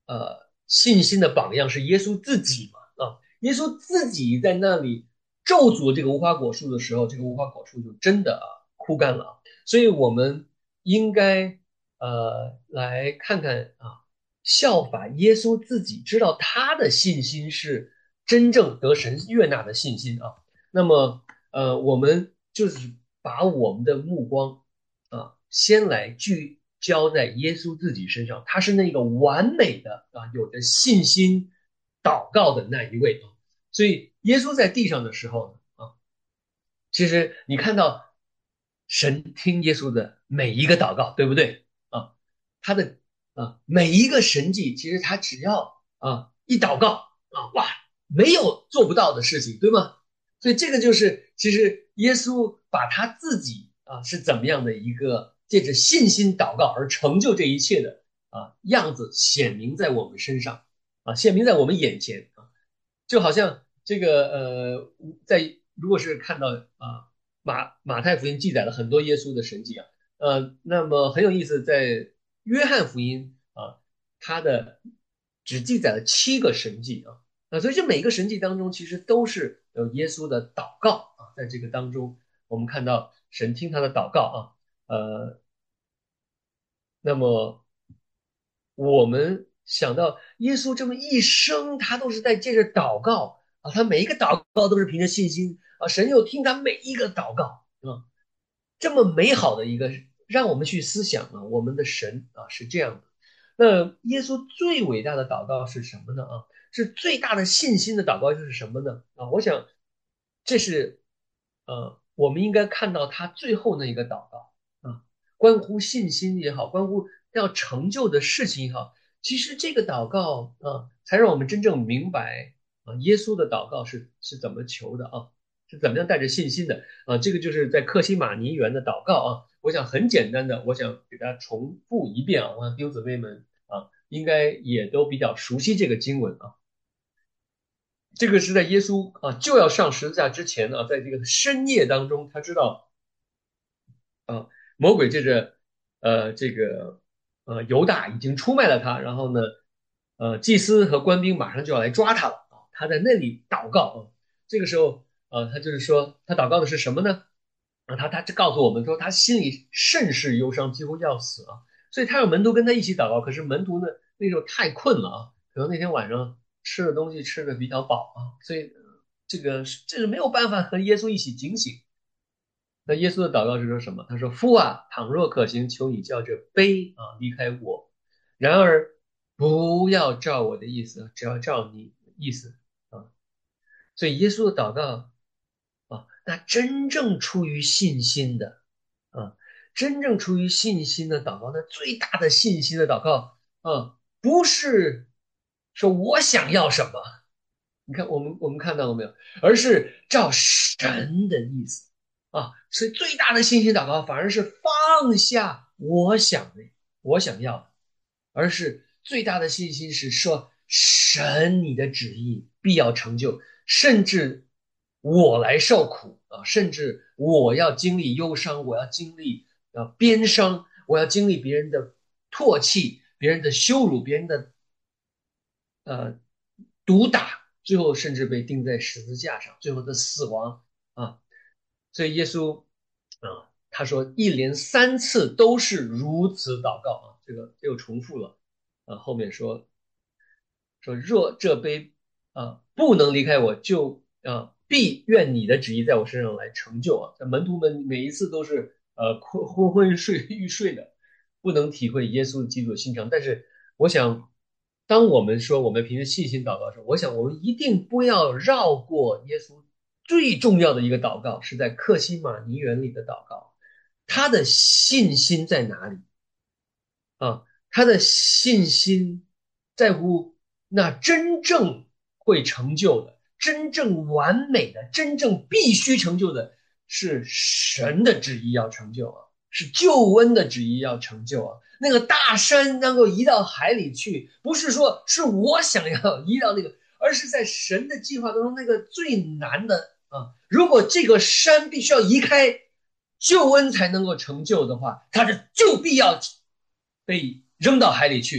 呃信心的榜样是耶稣自己嘛啊，耶稣自己在那里咒诅这个无花果树的时候，这个无花果树就真的啊枯干了啊。所以我们应该呃来看看啊，效法耶稣自己，知道他的信心是真正得神悦纳的信心啊。那么呃，我们就是把我们的目光啊，先来聚焦在耶稣自己身上，他是那个完美的啊，有着信心祷告的那一位啊。所以耶稣在地上的时候呢啊，其实你看到神听耶稣的每一个祷告，对不对啊？他的啊每一个神迹，其实他只要啊一祷告啊，哇，没有做不到的事情，对吗？所以这个就是其实耶稣把他自己啊是怎么样的一个借着信心祷告而成就这一切的啊样子显明在我们身上啊，显明在我们眼前啊，就好像这个呃，在如果是看到啊马马太福音记载了很多耶稣的神迹啊，呃，那么很有意思，在约翰福音啊，它的只记载了七个神迹啊。啊，所以这每个神迹当中，其实都是有耶稣的祷告啊，在这个当中，我们看到神听他的祷告啊，呃，那么我们想到耶稣这么一生，他都是在借着祷告啊，他每一个祷告都是凭着信心啊，神又听他每一个祷告啊，这么美好的一个，让我们去思想啊，我们的神啊是这样的。那耶稣最伟大的祷告是什么呢？啊，是最大的信心的祷告又是什么呢？啊，我想这是呃，我们应该看到他最后那一个祷告啊，关乎信心也好，关乎要成就的事情也好，其实这个祷告啊，才让我们真正明白啊，耶稣的祷告是是怎么求的啊，是怎么样带着信心的啊，这个就是在克西马尼园的祷告啊。我想很简单的，我想给大家重复一遍啊，我想弟兄姊妹们啊，应该也都比较熟悉这个经文啊。这个是在耶稣啊就要上十字架之前啊，在这个深夜当中，他知道啊，魔鬼借着呃这个呃犹大已经出卖了他，然后呢，呃祭司和官兵马上就要来抓他了啊，他在那里祷告啊，这个时候呃他就是说他祷告的是什么呢？啊，他他就告诉我们说他心里甚是忧伤，几乎要死啊，所以他让门徒跟他一起祷告，可是门徒呢那时候太困了啊，可能那天晚上吃的东西吃的比较饱啊，所以这个这是没有办法和耶稣一起警醒。那耶稣的祷告是说什么？他说：“父啊，倘若可行，求你叫这杯啊离开我，然而不要照我的意思，只要照你的意思啊。”所以耶稣的祷告啊，那真正出于信心的啊，真正出于信心的祷告，那最大的信心的祷告啊，不是说我想要什么，你看我们我们看到了没有？而是照神的意思。啊，所以最大的信心祷告反而是放下我想的、我想要的，而是最大的信心是说神你的旨意必要成就，甚至我来受苦啊，甚至我要经历忧伤，我要经历啊鞭伤，我要经历别人的唾弃、别人的羞辱、别人的呃毒打，最后甚至被钉在十字架上，最后的死亡啊。所以耶稣啊，他说一连三次都是如此祷告啊，这个又重复了啊。后面说说若这杯啊不能离开我，就啊必愿你的旨意在我身上来成就啊。这门徒们每一次都是呃昏昏昏睡欲睡的，不能体会耶稣基督的心肠。但是我想，当我们说我们凭着信心祷告的时候，我想我们一定不要绕过耶稣最重要的一个祷告，是在克西马尼园里的祷告。他的信心在哪里啊？他的信心在乎那真正会成就的、真正完美的、真正必须成就的，是神的旨意要成就啊，是救恩的旨意要成就啊。那个大山能够移到海里去，不是说是我想要移到那个，而是在神的计划当中那个最难的啊。如果这个山必须要移开，救恩才能够成就的话，他是就必要被扔到海里去啊。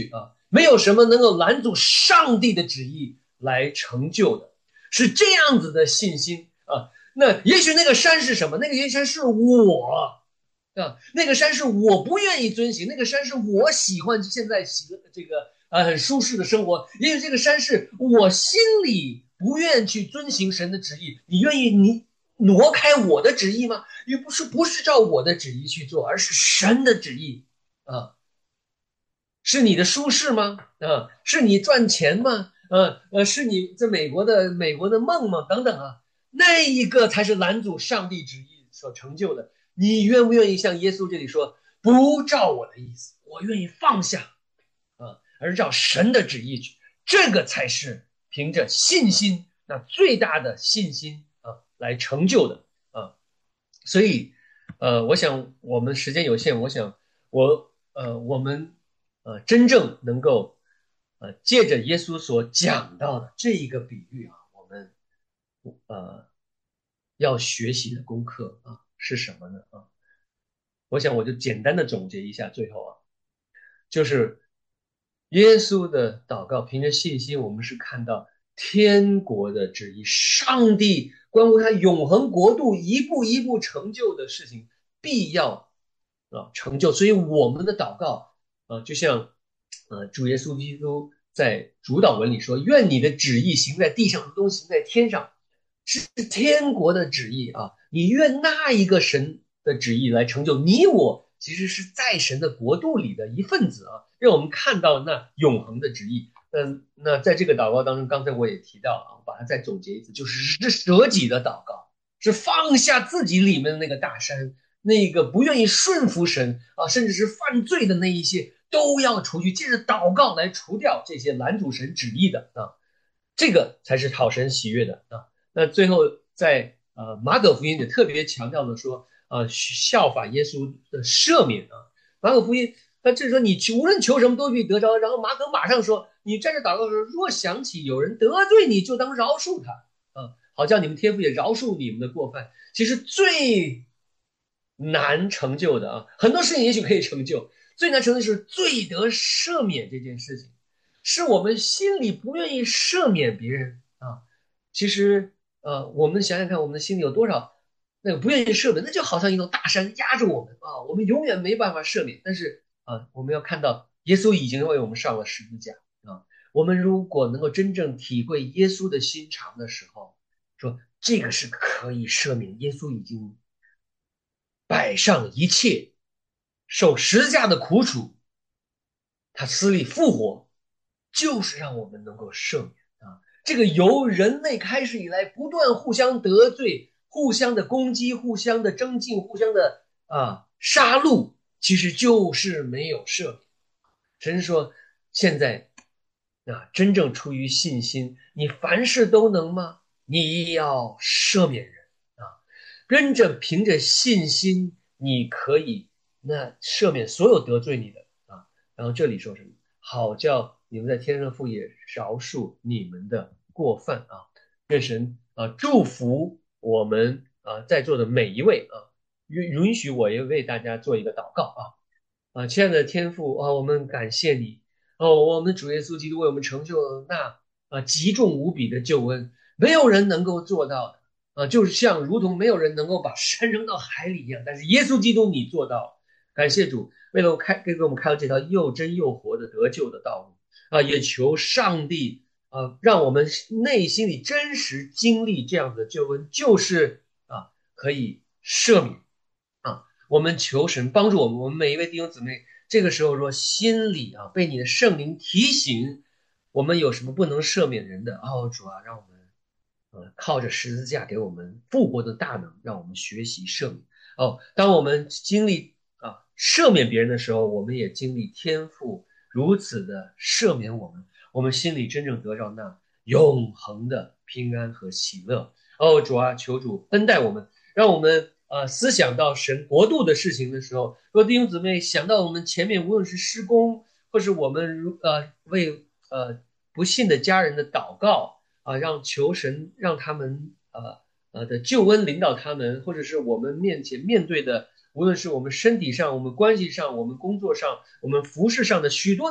没有什么能够拦阻上帝的旨意来成就的，是这样子的信心啊。那也许那个山是什么？那个山是我啊，那个山是我不愿意遵行，那个山是我喜欢现在喜这个呃很舒适的生活，也许这个山是我心里不愿去遵行神的旨意，你愿意你挪开我的旨意吗？也不是不是照我的旨意去做，而是神的旨意啊。是你的舒适吗？啊，是你赚钱吗？呃呃，是你在美国的美国的梦吗？等等啊，那一个才是拦阻上帝旨意所成就的。你愿不愿意像耶稣这里说，不照我的意思，我愿意放下啊，而照神的旨意去，这个才是凭着信心，那最大的信心啊来成就的啊。所以，呃，我想我们时间有限，我想我呃我们呃真正能够呃借着耶稣所讲到的这一个比喻啊，我们呃要学习的功课啊是什么呢？啊，我想我就简单的总结一下，最后啊，就是耶稣的祷告，凭着信心，我们是看到天国的旨意，上帝关乎他永恒国度一步一步成就的事情，必要啊成就。所以我们的祷告啊，就像呃主耶稣基督在主祷文里说：“愿你的旨意行在地上，如同行在天上。”是天国的旨意啊！你愿那一个神的旨意来成就你我，其实是在神的国度里的一份子啊！让我们看到那永恒的旨意。嗯，那在这个祷告当中，刚才我也提到啊，我把它再总结一次，就是是舍己的祷告，是放下自己里面的那个大山，那个不愿意顺服神啊，甚至是犯罪的那一些，都要除去，借着祷告来除掉这些拦阻神旨意的啊，这个才是讨神喜悦的啊。那最后在呃马可福音也特别强调的说，呃效法耶稣的赦免啊。马可福音他这说你无论求什么都必得着，然后马可马上说，你站着祷告的时候，若想起有人得罪你，就当饶恕他啊，好叫你们天父也饶恕你们的过犯。其实最难成就的啊，很多事情也许可以成就，最难成就的是罪得赦免这件事情，是我们心里不愿意赦免别人啊。其实呃，我们想想看，我们的心里有多少那个不愿意赦免，那就好像一座大山压着我们啊，我们永远没办法赦免。但是啊，我们要看到耶稣已经为我们上了十字架啊。我们如果能够真正体会耶稣的心肠的时候，说这个是可以赦免，耶稣已经摆上一切，受十字架的苦楚，他死里复活，就是让我们能够赦免啊。这个由人类开始以来不断互相得罪、互相的攻击、互相的争竞、互相的啊杀戮，其实就是没有赦免。神说现在啊，真正出于信心，你凡事都能吗？你要赦免人啊，跟着凭着信心，你可以那赦免所有得罪你的啊。然后这里说什么？好叫你们在天上的父也饶恕你们的过犯啊！愿神啊祝福我们啊在座的每一位啊，允允许我也为大家做一个祷告啊啊，亲爱的天父啊，我们感谢你哦，我们主耶稣基督为我们成就那啊极重无比的救恩，没有人能够做到的啊，就是像如同没有人能够把山扔到海里一样，但是耶稣基督你做到了，感谢主。为了开给我们开了这条又真又活的得救的道路啊，也求上帝啊，让我们内心里真实经历这样的救恩，就是啊可以赦免啊。我们求神帮助我们，我们每一位弟兄姊妹，这个时候说心里啊被你的圣灵提醒，我们有什么不能赦免人的哦，主啊，让我们呃靠着十字架给我们复活的大能，让我们学习赦免哦。当我们经历啊，赦免别人的时候，我们也经历天父如此的赦免我们，我们心里真正得到那永恒的平安和喜乐。哦，主啊，求主恩待我们，让我们呃思想到神国度的事情的时候，若弟兄姊妹想到我们前面无论是施工，或是我们如呃为呃不信的家人的祷告啊，让求神让他们呃呃的救恩领导他们，或者是我们面前面对的。无论是我们身体上、我们关系上、我们工作上、我们服饰上的许多的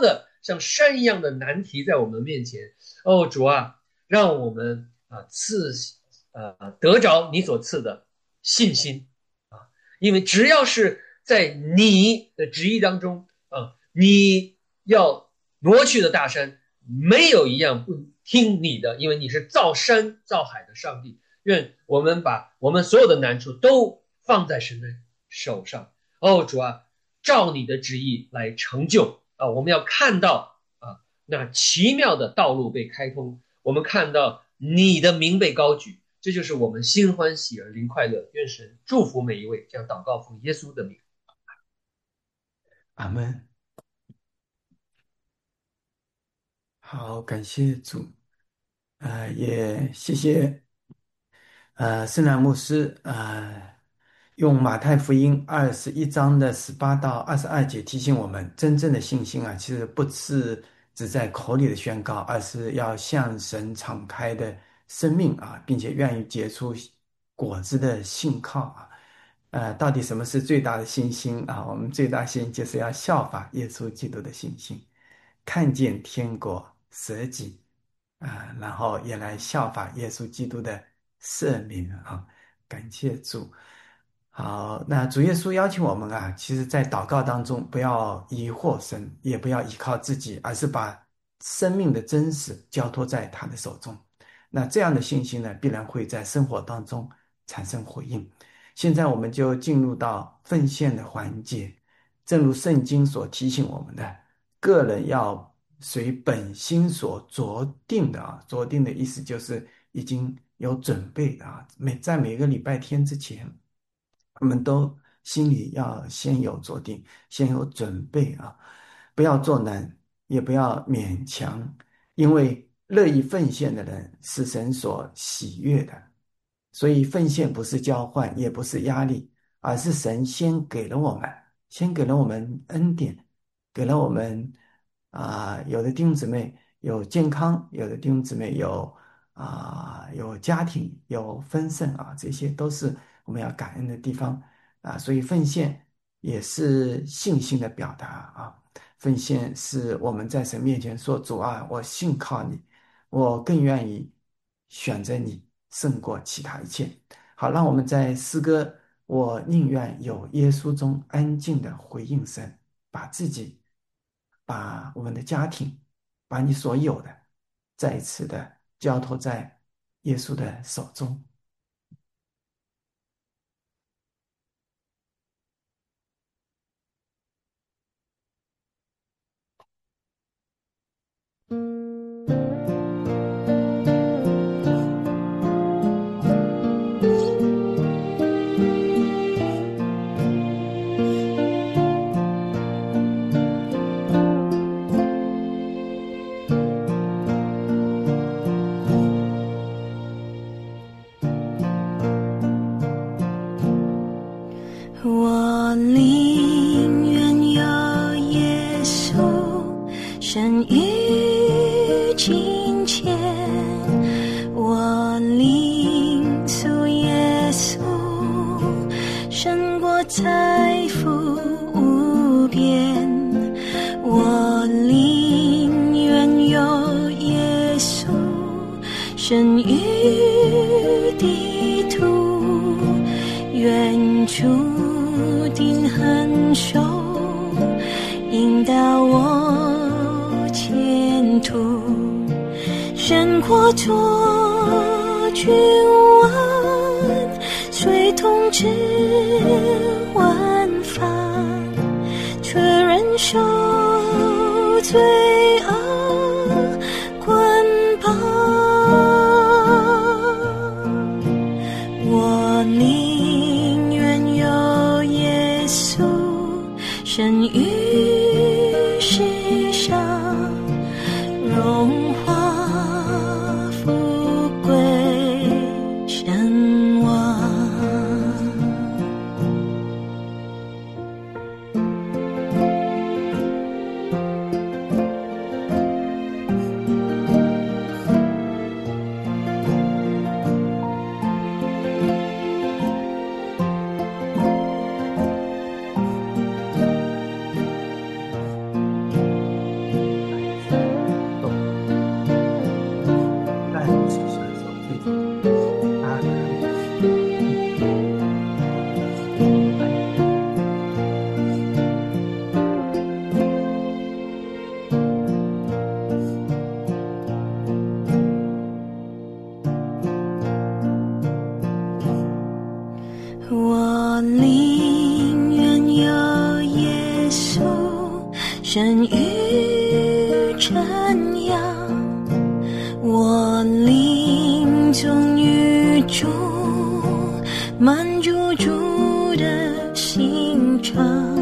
像山一样的难题在我们面前。哦，主啊，让我们啊赐呃得着你所赐的信心啊，因为只要是在你的旨意当中啊，你要挪去的大山，没有一样不听你的，因为你是造山造海的上帝。愿我们把我们所有的难处都放在神的手上。哦，主啊，照你的旨意来成就啊！我们要看到啊，那奇妙的道路被开通，我们看到你的名被高举，这就是我们心欢喜而灵快乐。愿神祝福每一位，这样祷告奉耶稣的名。 阿门。好，感谢主，呃，也谢谢呃圣兰牧师呃用马太福音二十一章的十八到二十二节提醒我们，真正的信心啊，其实不是只在口里的宣告，而是要向神敞开的生命啊，并且愿意结出果子的信靠啊。呃，到底什么是最大的信心啊？我们最大信心就是要效法耶稣基督的信心，看见天国舍己啊，然后也来效法耶稣基督的赦免啊。感谢主。好，那主耶稣邀请我们啊，其实在祷告当中不要疑惑神，也不要依靠自己，而是把生命的真实交托在他的手中。那这样的信心呢，必然会在生活当中产生回应。现在我们就进入到奉献的环节，正如圣经所提醒我们的，个人要随本心所酌定的啊，酌定的意思就是已经有准备的啊，每在每个礼拜天之前，我们都心里要先有酌定，先有准备啊，不要做难，也不要勉强，因为乐意奉献的人是神所喜悦的。所以奉献不是交换，也不是压力，而是神先给了我们，先给了我们恩典，给了我们啊、有的弟兄姊妹有健康，有的弟兄姊妹有啊、有家庭，有丰盛啊，这些都是我们要感恩的地方啊。所以奉献也是信心的表达啊，奉献是我们在神面前说：主啊，我信靠你，我更愿意选择你胜过其他一切。好，让我们在诗歌我宁愿有耶稣中安静的回应神，把自己，把我们的家庭，把你所有的再一次的交托在耶稣的手中。 我宁愿有耶稣生于金钱，我宁属耶稣胜过财富无边，我宁愿有耶稣生于地土，远处定恒守，引导我前途，神国作君王，虽统治万方，却忍受罪恶捆绑。我宁愿有耶稣生于世上，荣华富贵声望。 满足主的心肠。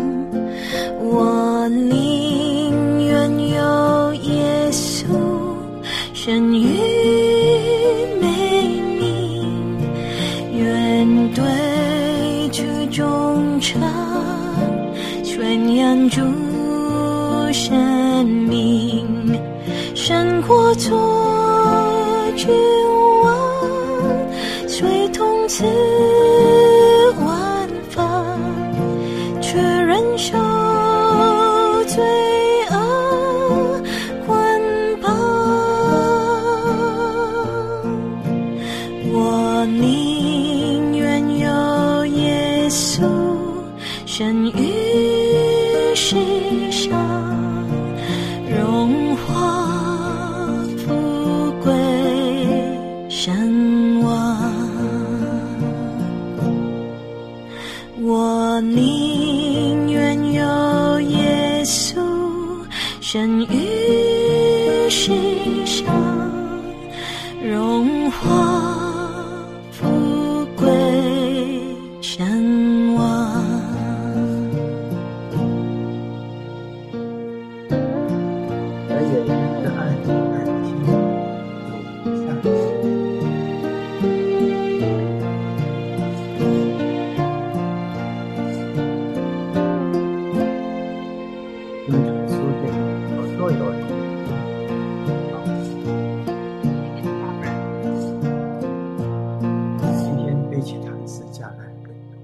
我宁愿有耶稣生于美名，愿对主忠诚，宣扬主生命，胜过做君王，虽痛刺万方，却忍受罪恶捆绑。我宁愿有耶稣生于世上，荣华富贵声望。我宁愿有耶稣生于世上，荣华富贵声望。 而且是爱爱心有下。因为书对我都有今天对其他的事加来更多。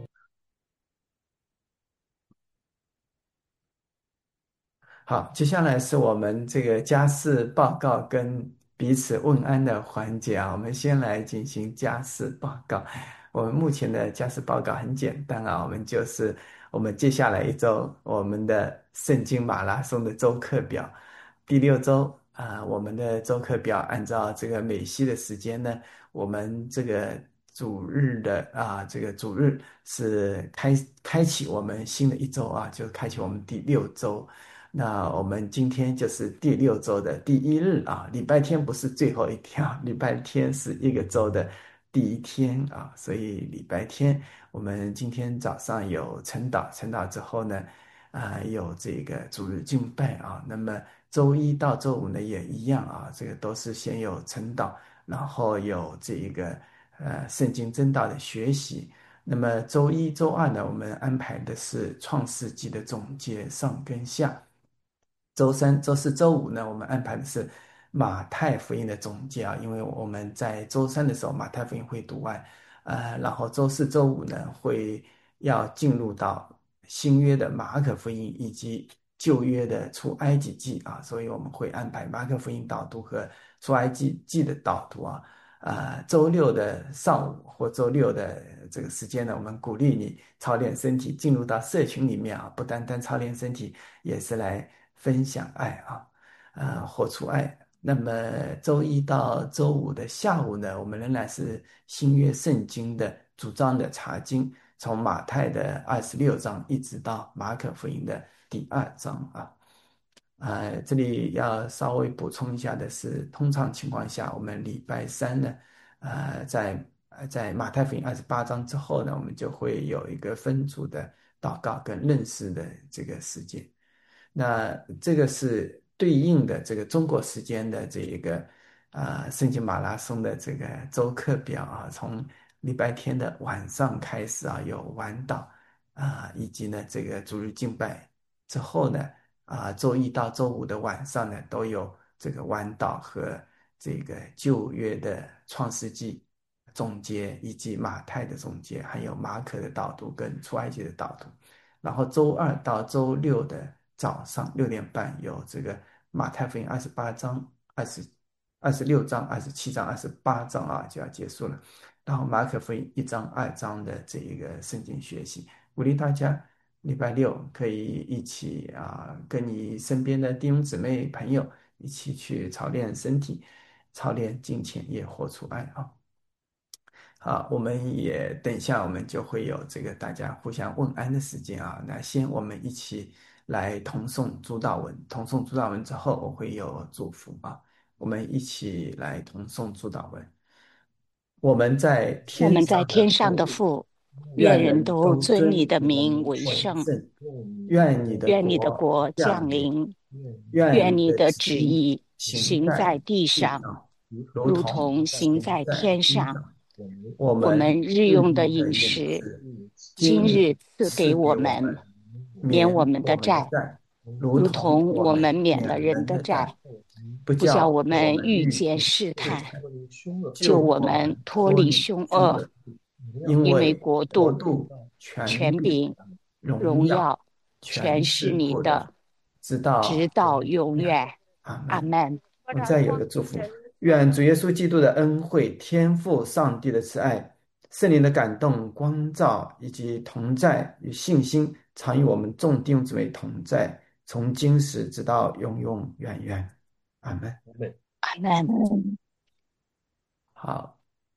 好，接下来是我们这个家事报告跟彼此问安的环节啊。我们先来进行家事报告。我们目前的家事报告很简单啊，我们就是我们接下来一周我们的圣经马拉松的周课表。第六周啊、呃，我们的周课表按照这个美西的时间呢，我们这个主日的啊，这个主日是开开启我们新的一周啊，就是开启我们第六周。那我们今天就是第六周的第一日啊，礼拜天不是最后一天啊，礼拜天是一个周的第一天啊，所以礼拜天我们今天早上有晨祷，晨祷之后呢，啊、呃，有这个主日敬拜啊，那么周一到周五呢也一样啊，这个都是先有晨祷，然后有这个呃圣经真道的学习。那么周一周二呢，我们安排的是创世纪的总结上跟下。周三、周四周五呢，我们安排的是马太福音的总结啊，因为我们在周三的时候马太福音会读完，呃，然后周四周五呢会要进入到新约的马可福音以及旧约的出埃及记啊，所以我们会安排马可福音导读和出埃及记的导读啊。呃，周六的上午或周六的这个时间呢，我们鼓励你操练身体，进入到社群里面啊，不单单操练身体，也是来分享爱啊，呃，活出爱。那么周一到周五的下午呢，我们仍然是新约圣经的主张的查经，从马太的二十六章一直到马可福音的第二章啊。呃，这里要稍微补充一下的是，通常情况下，我们礼拜三呢，呃，在在马太福音二十八章之后呢，我们就会有一个分组的祷告跟认识的这个时间。那这个是对应的这个中国时间的这一个啊、呃、圣经马拉松的这个周课表啊，从礼拜天的晚上开始啊，有晚祷啊，以及呢这个主日敬拜之后呢啊，周一到周五的晚上呢都有这个晚祷和这个旧约的创世纪总结，以及马太的总结，还有马可的导读跟出埃及的导读。然后周二到周六的早上六点半有这个马太福音二十八章、二十二十六章、二十七章、二十八章啊就要结束了。然后马可福音一章、二章的这一个圣经学习，鼓励大家礼拜六可以一起啊，跟你身边的弟兄姊妹朋友一起去操练身体，操练金钱，也活出爱啊。好，我们也等一下，我们就会有这个大家互相问安的时间啊。那先我们一起来同诵主祷文，同诵主祷文之后，我会有祝福啊。我们一起来同诵主祷文。 我们在我们在天上的天上的父， 父，愿愿人人都都尊你尊的名你的名为圣， 为圣，愿你的愿你的国国降降临， 临， 愿你的愿你的旨意旨意行在行在地上， 地上，如如同同行在行在天上。 天上。我我们们日日用的用的饮饮食， 食，今日今日赐给赐给我们， 我们， 免我免我们的债， 们的债，如如同我同我们们免免了人的债， 人的债，不不叫叫我们我们遇见遇见试探， 试探，救救我我们们脱离脱离凶恶。 凶恶。因因为为国度、 国度、权柄、 权柄、 荣耀， 荣耀，全是全是父的， 你的， 直到永直到永远。 远。 阿门。 阿门。 我再有一个祝福，愿主耶稣基督的恩惠、天父上帝的慈爱、圣灵的感动、光照以及同在与信心，常与我们众弟兄姊妹同在，从今时直到永永远远。阿门。 阿门。 好。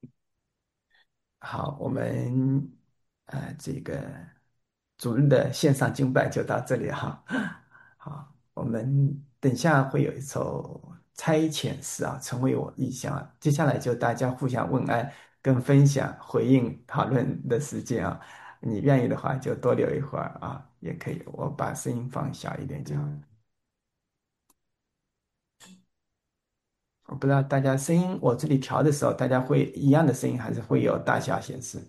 好，我们呃这个主日的线上敬拜就到这里哈。好，我们等下会有一首差遣诗啊，成为我意象啊。接下来就大家互相问安、跟分享、回应、讨论的时间啊。你愿意的话就多留一会儿啊，也可以。我把声音放小一点就好。我不知道大家声音，我这里调的时候，大家会一样的声音，还是会有大小显示？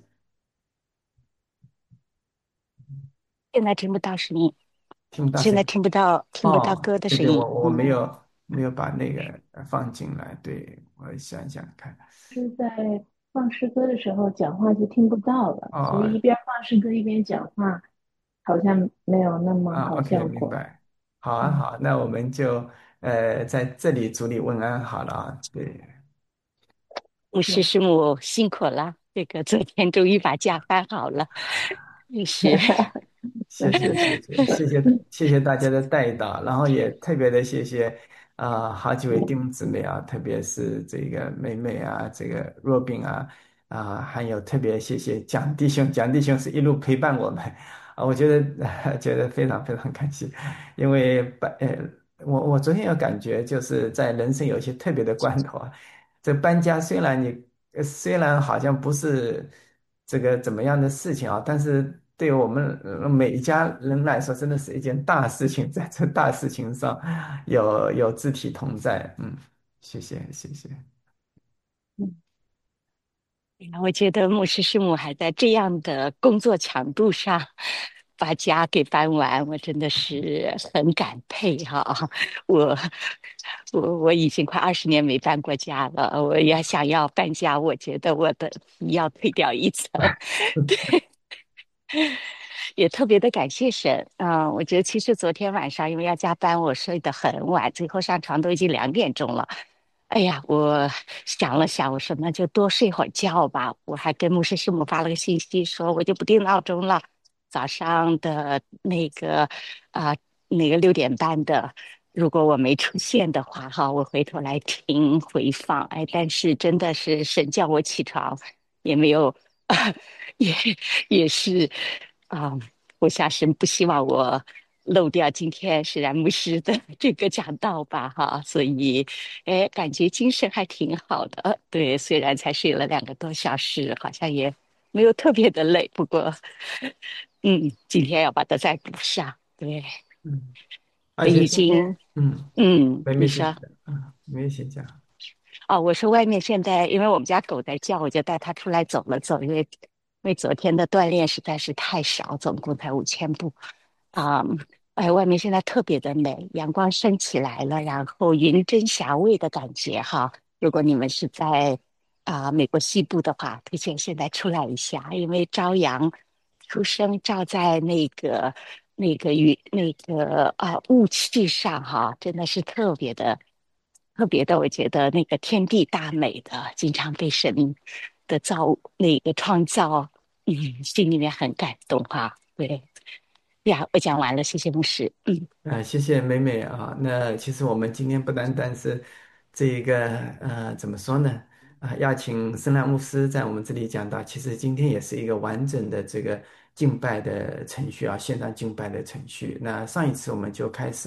现在听不到声音， 听不到声音？ 现在听不到听不到哦，对对， 歌的声音。 我我没嗯， 有没有把那个呃放进来，对，我想想看。 是在放诗歌的时候讲话就听不到了，所以哦一边放诗歌一边讲话，好像没有那么啊好 ，OK， 效果。 明白。好啊， 嗯， 好，那我们就呃在这里祝你问安好了啊。对， 牧师是， 师母辛苦了，这个昨天终于把假翻好了，也是。 谢谢谢谢谢谢谢谢大家的带导，然后也特别的谢谢啊、好几位弟兄姊妹啊，特别是这个美美啊，这个若冰啊啊、还有特别谢谢蒋弟兄，蒋弟兄是一路陪伴我们啊，我觉得、呃觉得非常非常感谢，因为搬呃我我昨天有感觉就是在人生有一些特别的关头啊，这搬家虽然你呃虽然好像不是这个怎么样的事情啊，但是对我们呃每一家人来说，真的是一件大事情，在这大事情上有有肢体同在，嗯，谢谢谢谢。 嗯，我觉得牧师师母还在这样的工作强度上把家给搬完，我真的是很感佩哈。我我我已经快二十年没搬过家了，我要想要搬家，我觉得我的皮要退掉一层。对，也特别的感谢神啊、我觉得其实昨天晚上因为要加班，我睡得很晚，最后上床都已经两点钟了。哎呀，我想了想，我说那就多睡会儿觉吧。我还跟牧师师母发了个信息，说我就不定闹钟了，早上的那个啊、那个六点半的，如果我没出现的话，哈，我回头来听回放。哎，但是真的是神叫我起床，也没有，也也是啊、我想神不希望我漏掉今天是然牧师的这个讲道吧，哈，所以，哎，感觉精神还挺好的。对，虽然才睡了两个多小时，好像也没有特别的累，不过，嗯，今天要把它再补上。对， 嗯，而我且今天， 已经， 嗯， 嗯， 没没先你说。 讲，嗯，没先讲。 哦，我说外面现在，因为我们家狗在叫，我就带它出来走了走，因为因为昨天的锻炼实在是太少，总共才五千步啊。哎，外面现在特别的美，阳光升起来了，然后云蒸霞蔚的感觉哈。如果你们是在啊、美国西部的话，推荐现在出来一下，因为朝阳初升照在那个那个云那个啊、雾气上哈，真的是特别的特别的，我觉得那个天地大美的，经常被神的造那个创造，嗯，心里面很感动哈。对呀，我讲完了，谢谢牧师。嗯。 啊，谢谢美美啊。那其实我们今天不单单是这一个呃，怎么说呢？啊，邀请圣兰牧师在我们这里讲到，其实今天也是一个完整的这个敬拜的程序啊，线上敬拜的程序。那上一次我们就开始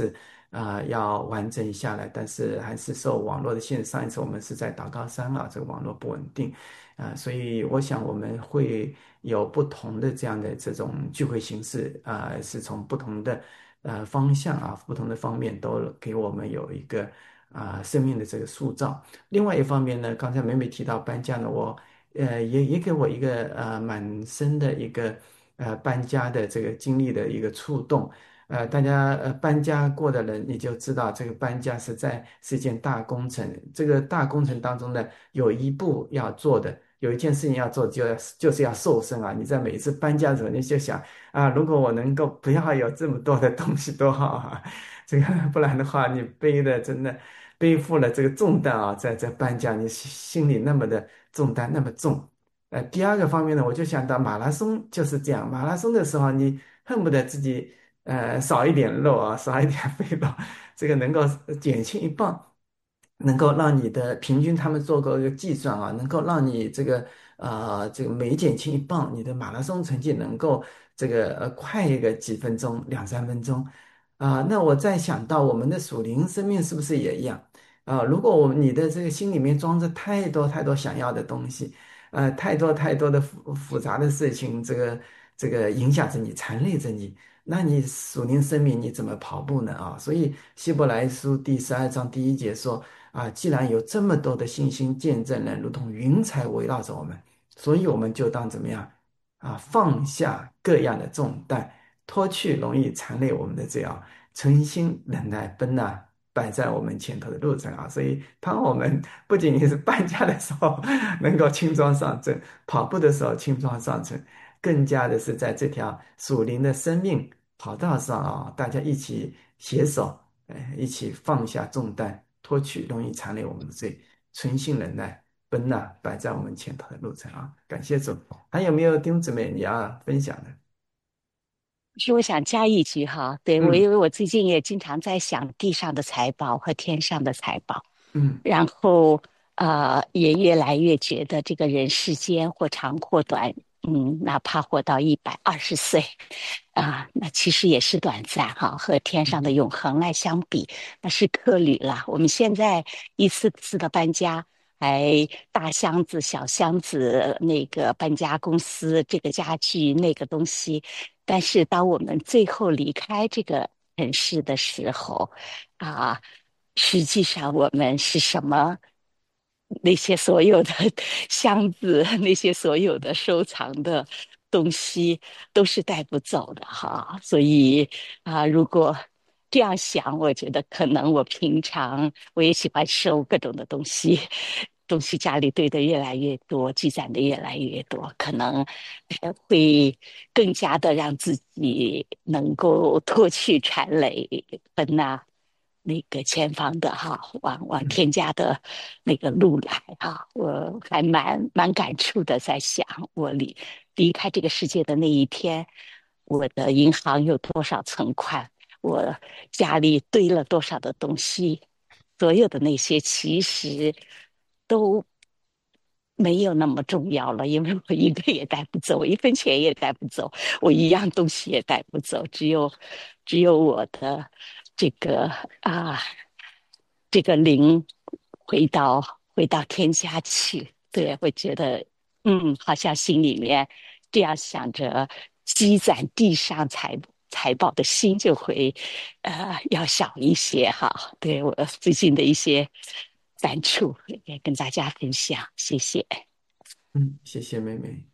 啊、要完整下来，但是还是受网络的限制。上一次我们是在祷告山啊，这个网络不稳定啊、所以我想我们会有不同的这样的这种聚会形式啊、是从不同的呃方向啊、不同的方面都给我们有一个啊、生命的这个塑造。另外一方面呢，刚才美美提到搬家呢，我呃也也给我一个呃蛮深的一个呃搬家的这个经历的一个触动。呃，大家呃搬家过的人，你就知道这个搬家实在是一件大工程。这个大工程当中呢，有一步要做的，有一件事情要做，就要就是要瘦身啊。你在每一次搬家的时候，你就想啊，如果我能够不要有这么多的东西多好啊！这个不然的话，你背的真的背负了这个重担啊，在在搬家，你心心里那么的重担那么重。呃，第二个方面呢，我就想到马拉松就是这样，马拉松的时候，你恨不得自己呃少一点肉啊，少一点肥肉，这个能够减轻一磅。能够让你的平均，他们做过一个计算啊，能够让你这个呃这个每减轻一磅，你的马拉松成绩能够这个呃快一个几分钟，两三分钟啊、那我再想到我们的属灵生命是不是也一样啊、如果我们你的这个心里面装着太多太多想要的东西，呃，太多太多的复复杂的事情，这个这个影响着你，缠累着你。那你属灵生命你怎么跑步呢？啊，所以希伯来书第十二章第一节说啊，既然有这么多的信心见证人，如同云彩围绕着我们，所以我们就当怎么样啊？放下各样的重担，脱去容易缠累我们的罪啊，存心忍耐奔那摆在我们前头的路程啊。所以，当我们不仅仅是搬家的时候能够轻装上阵，跑步的时候轻装上阵，更加的是在这条属灵的生命跑道上啊，大家一起携手，呃，一起放下重担，脱去容易缠累我们的罪，存心忍耐，奔那摆在我们前头的路程啊！感谢主。还有没有弟兄姊妹你要分享的？ 是我想加一句哈，对，我嗯因为我最近也经常在想地上的财宝和天上的财宝， 嗯然后呃，也越来越觉得这个人世间或长或短，嗯，哪怕活到一百二十岁，啊，那其实也是短暂哈，和天上的永恒来相比，那是客旅了。我们现在一次次的搬家，还大箱子、小箱子，那个搬家公司这个家具那个东西，但是当我们最后离开这个城市的时候，啊，实际上我们是什么？那些所有的箱子，那些所有的收藏的东西都是带不走的哈。所以啊，如果这样想，我觉得可能我平常我也喜欢收各种的东西，东西家里堆的越来越多，积攒的越来越多，可能呃会更加的让自己能够脱去缠累，奔呐那个前方的哈，往往嗯添加的那个路来哈，我还蛮蛮感触的，在想我离离开这个世界的那一天，我的银行有多少存款，我家里堆了多少的东西，所有的那些其实都没有那么重要了，因为我一个也带不走，我一分钱也带不走，我一样东西也带不走，只有只有我的这个啊，这个灵回到回到天家去。对，我觉得，嗯，好像心里面这样想着，积攒地上财财宝的心就会呃要小一些哈。对我最近的一些感触，也跟大家分享，谢谢。 嗯，谢谢妹妹。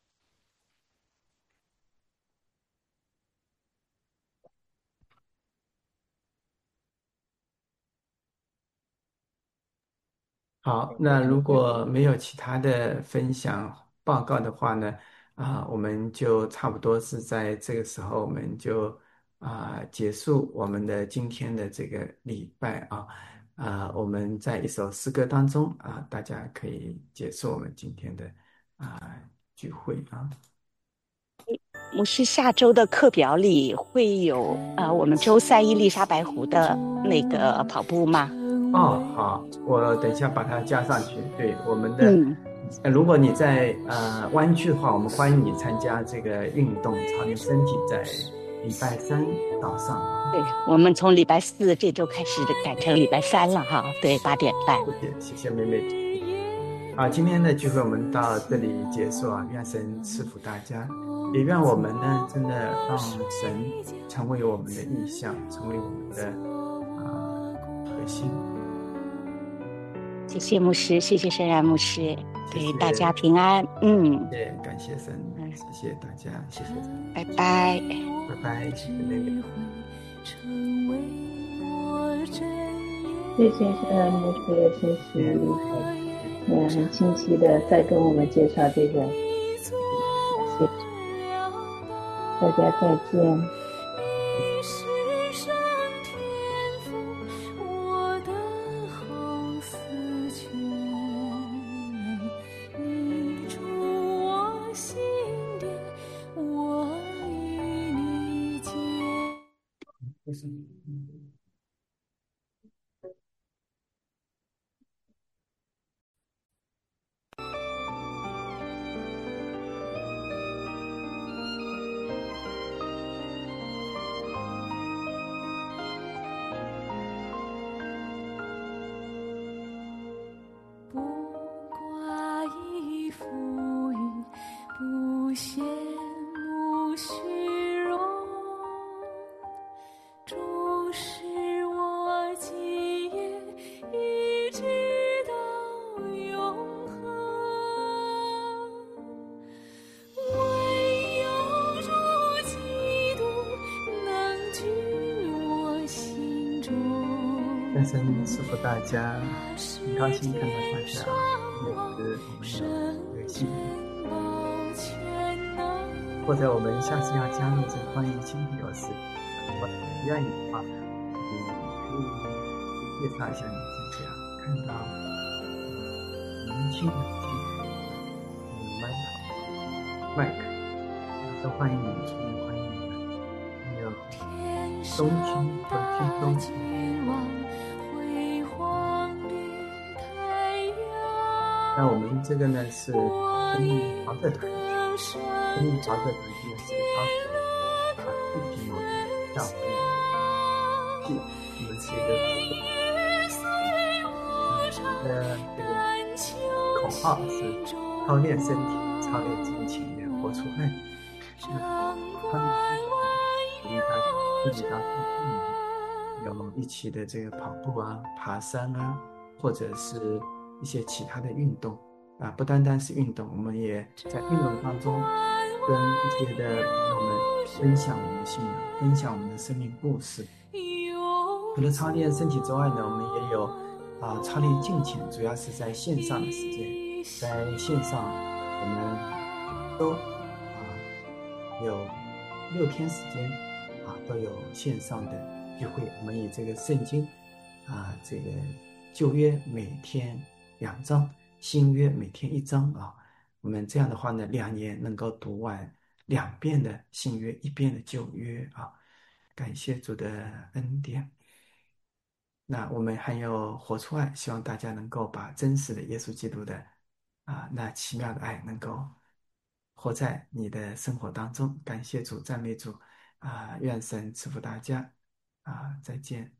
好，那如果没有其他的分享报告的话呢，啊，我们就差不多是在这个时候，我们就啊结束我们的今天的这个礼拜啊，啊，我们在一首诗歌当中啊，大家可以结束我们今天的啊聚会啊。 牧师下周的课表里会有呃，我们周三伊丽莎白湖的那个跑步吗？ 哦，好，我等一下把它加上去。对，我们的， 嗯， 呃如果你在呃湾区的话，我们欢迎你参加这个运动，操练身体在礼拜三早上啊。 对，我们从礼拜四这周开始改成礼拜三了哈，对，八点半。 谢谢，谢谢妹妹。啊，今天的聚会我们到这里结束啊，愿神赐福大家，也愿我们呢真的让神成为我们的意象，成为我们的啊核心。 谢谢牧师，谢谢圣然牧师， 谢谢对大家平安。嗯， 谢谢，感谢神，谢谢大家，谢谢， 拜拜， 拜拜，谢谢妹妹。 谢谢圣然牧师，谢谢你也很清晰的在跟我们介绍这个，谢谢大家再见。 愿神赐福大家，很高兴看到大家，也是我们有这个幸福。或者我们下次要加入这个欢迎新朋友时，我愿意的话，你可以介绍一下你自己啊，看到年轻的麦克，麦克，都欢迎你们，欢迎你们，还有东区和区东区。那我们这个呢是生命华社团，生命华社团呢是高啊地区某的教会，是我们是一个呃这个口号是操练身体，操练激情的活出爱。那他们鼓励大家，鼓励大家有一起的这个跑步啊、爬山啊，或者是一些其他的运动啊，不单单是运动，我们也在运动当中跟一些的朋友们分享我们的信仰，分享我们的生命故事。除了操练身体之外呢，我们也有啊操练敬虔，主要是在线上的时间，在线上我们都啊有六天时间啊都有线上的聚会，我们以这个圣经啊这个旧约每天两章，新约每天一章啊。我们这样的话呢，两年能够读完两遍的新约，一遍的旧约啊。感谢主的恩典。那我们还有活出爱，希望大家能够把真实的耶稣基督的啊那奇妙的爱能够活在你的生活当中。感谢主，赞美主啊！愿神赐福大家啊！再见。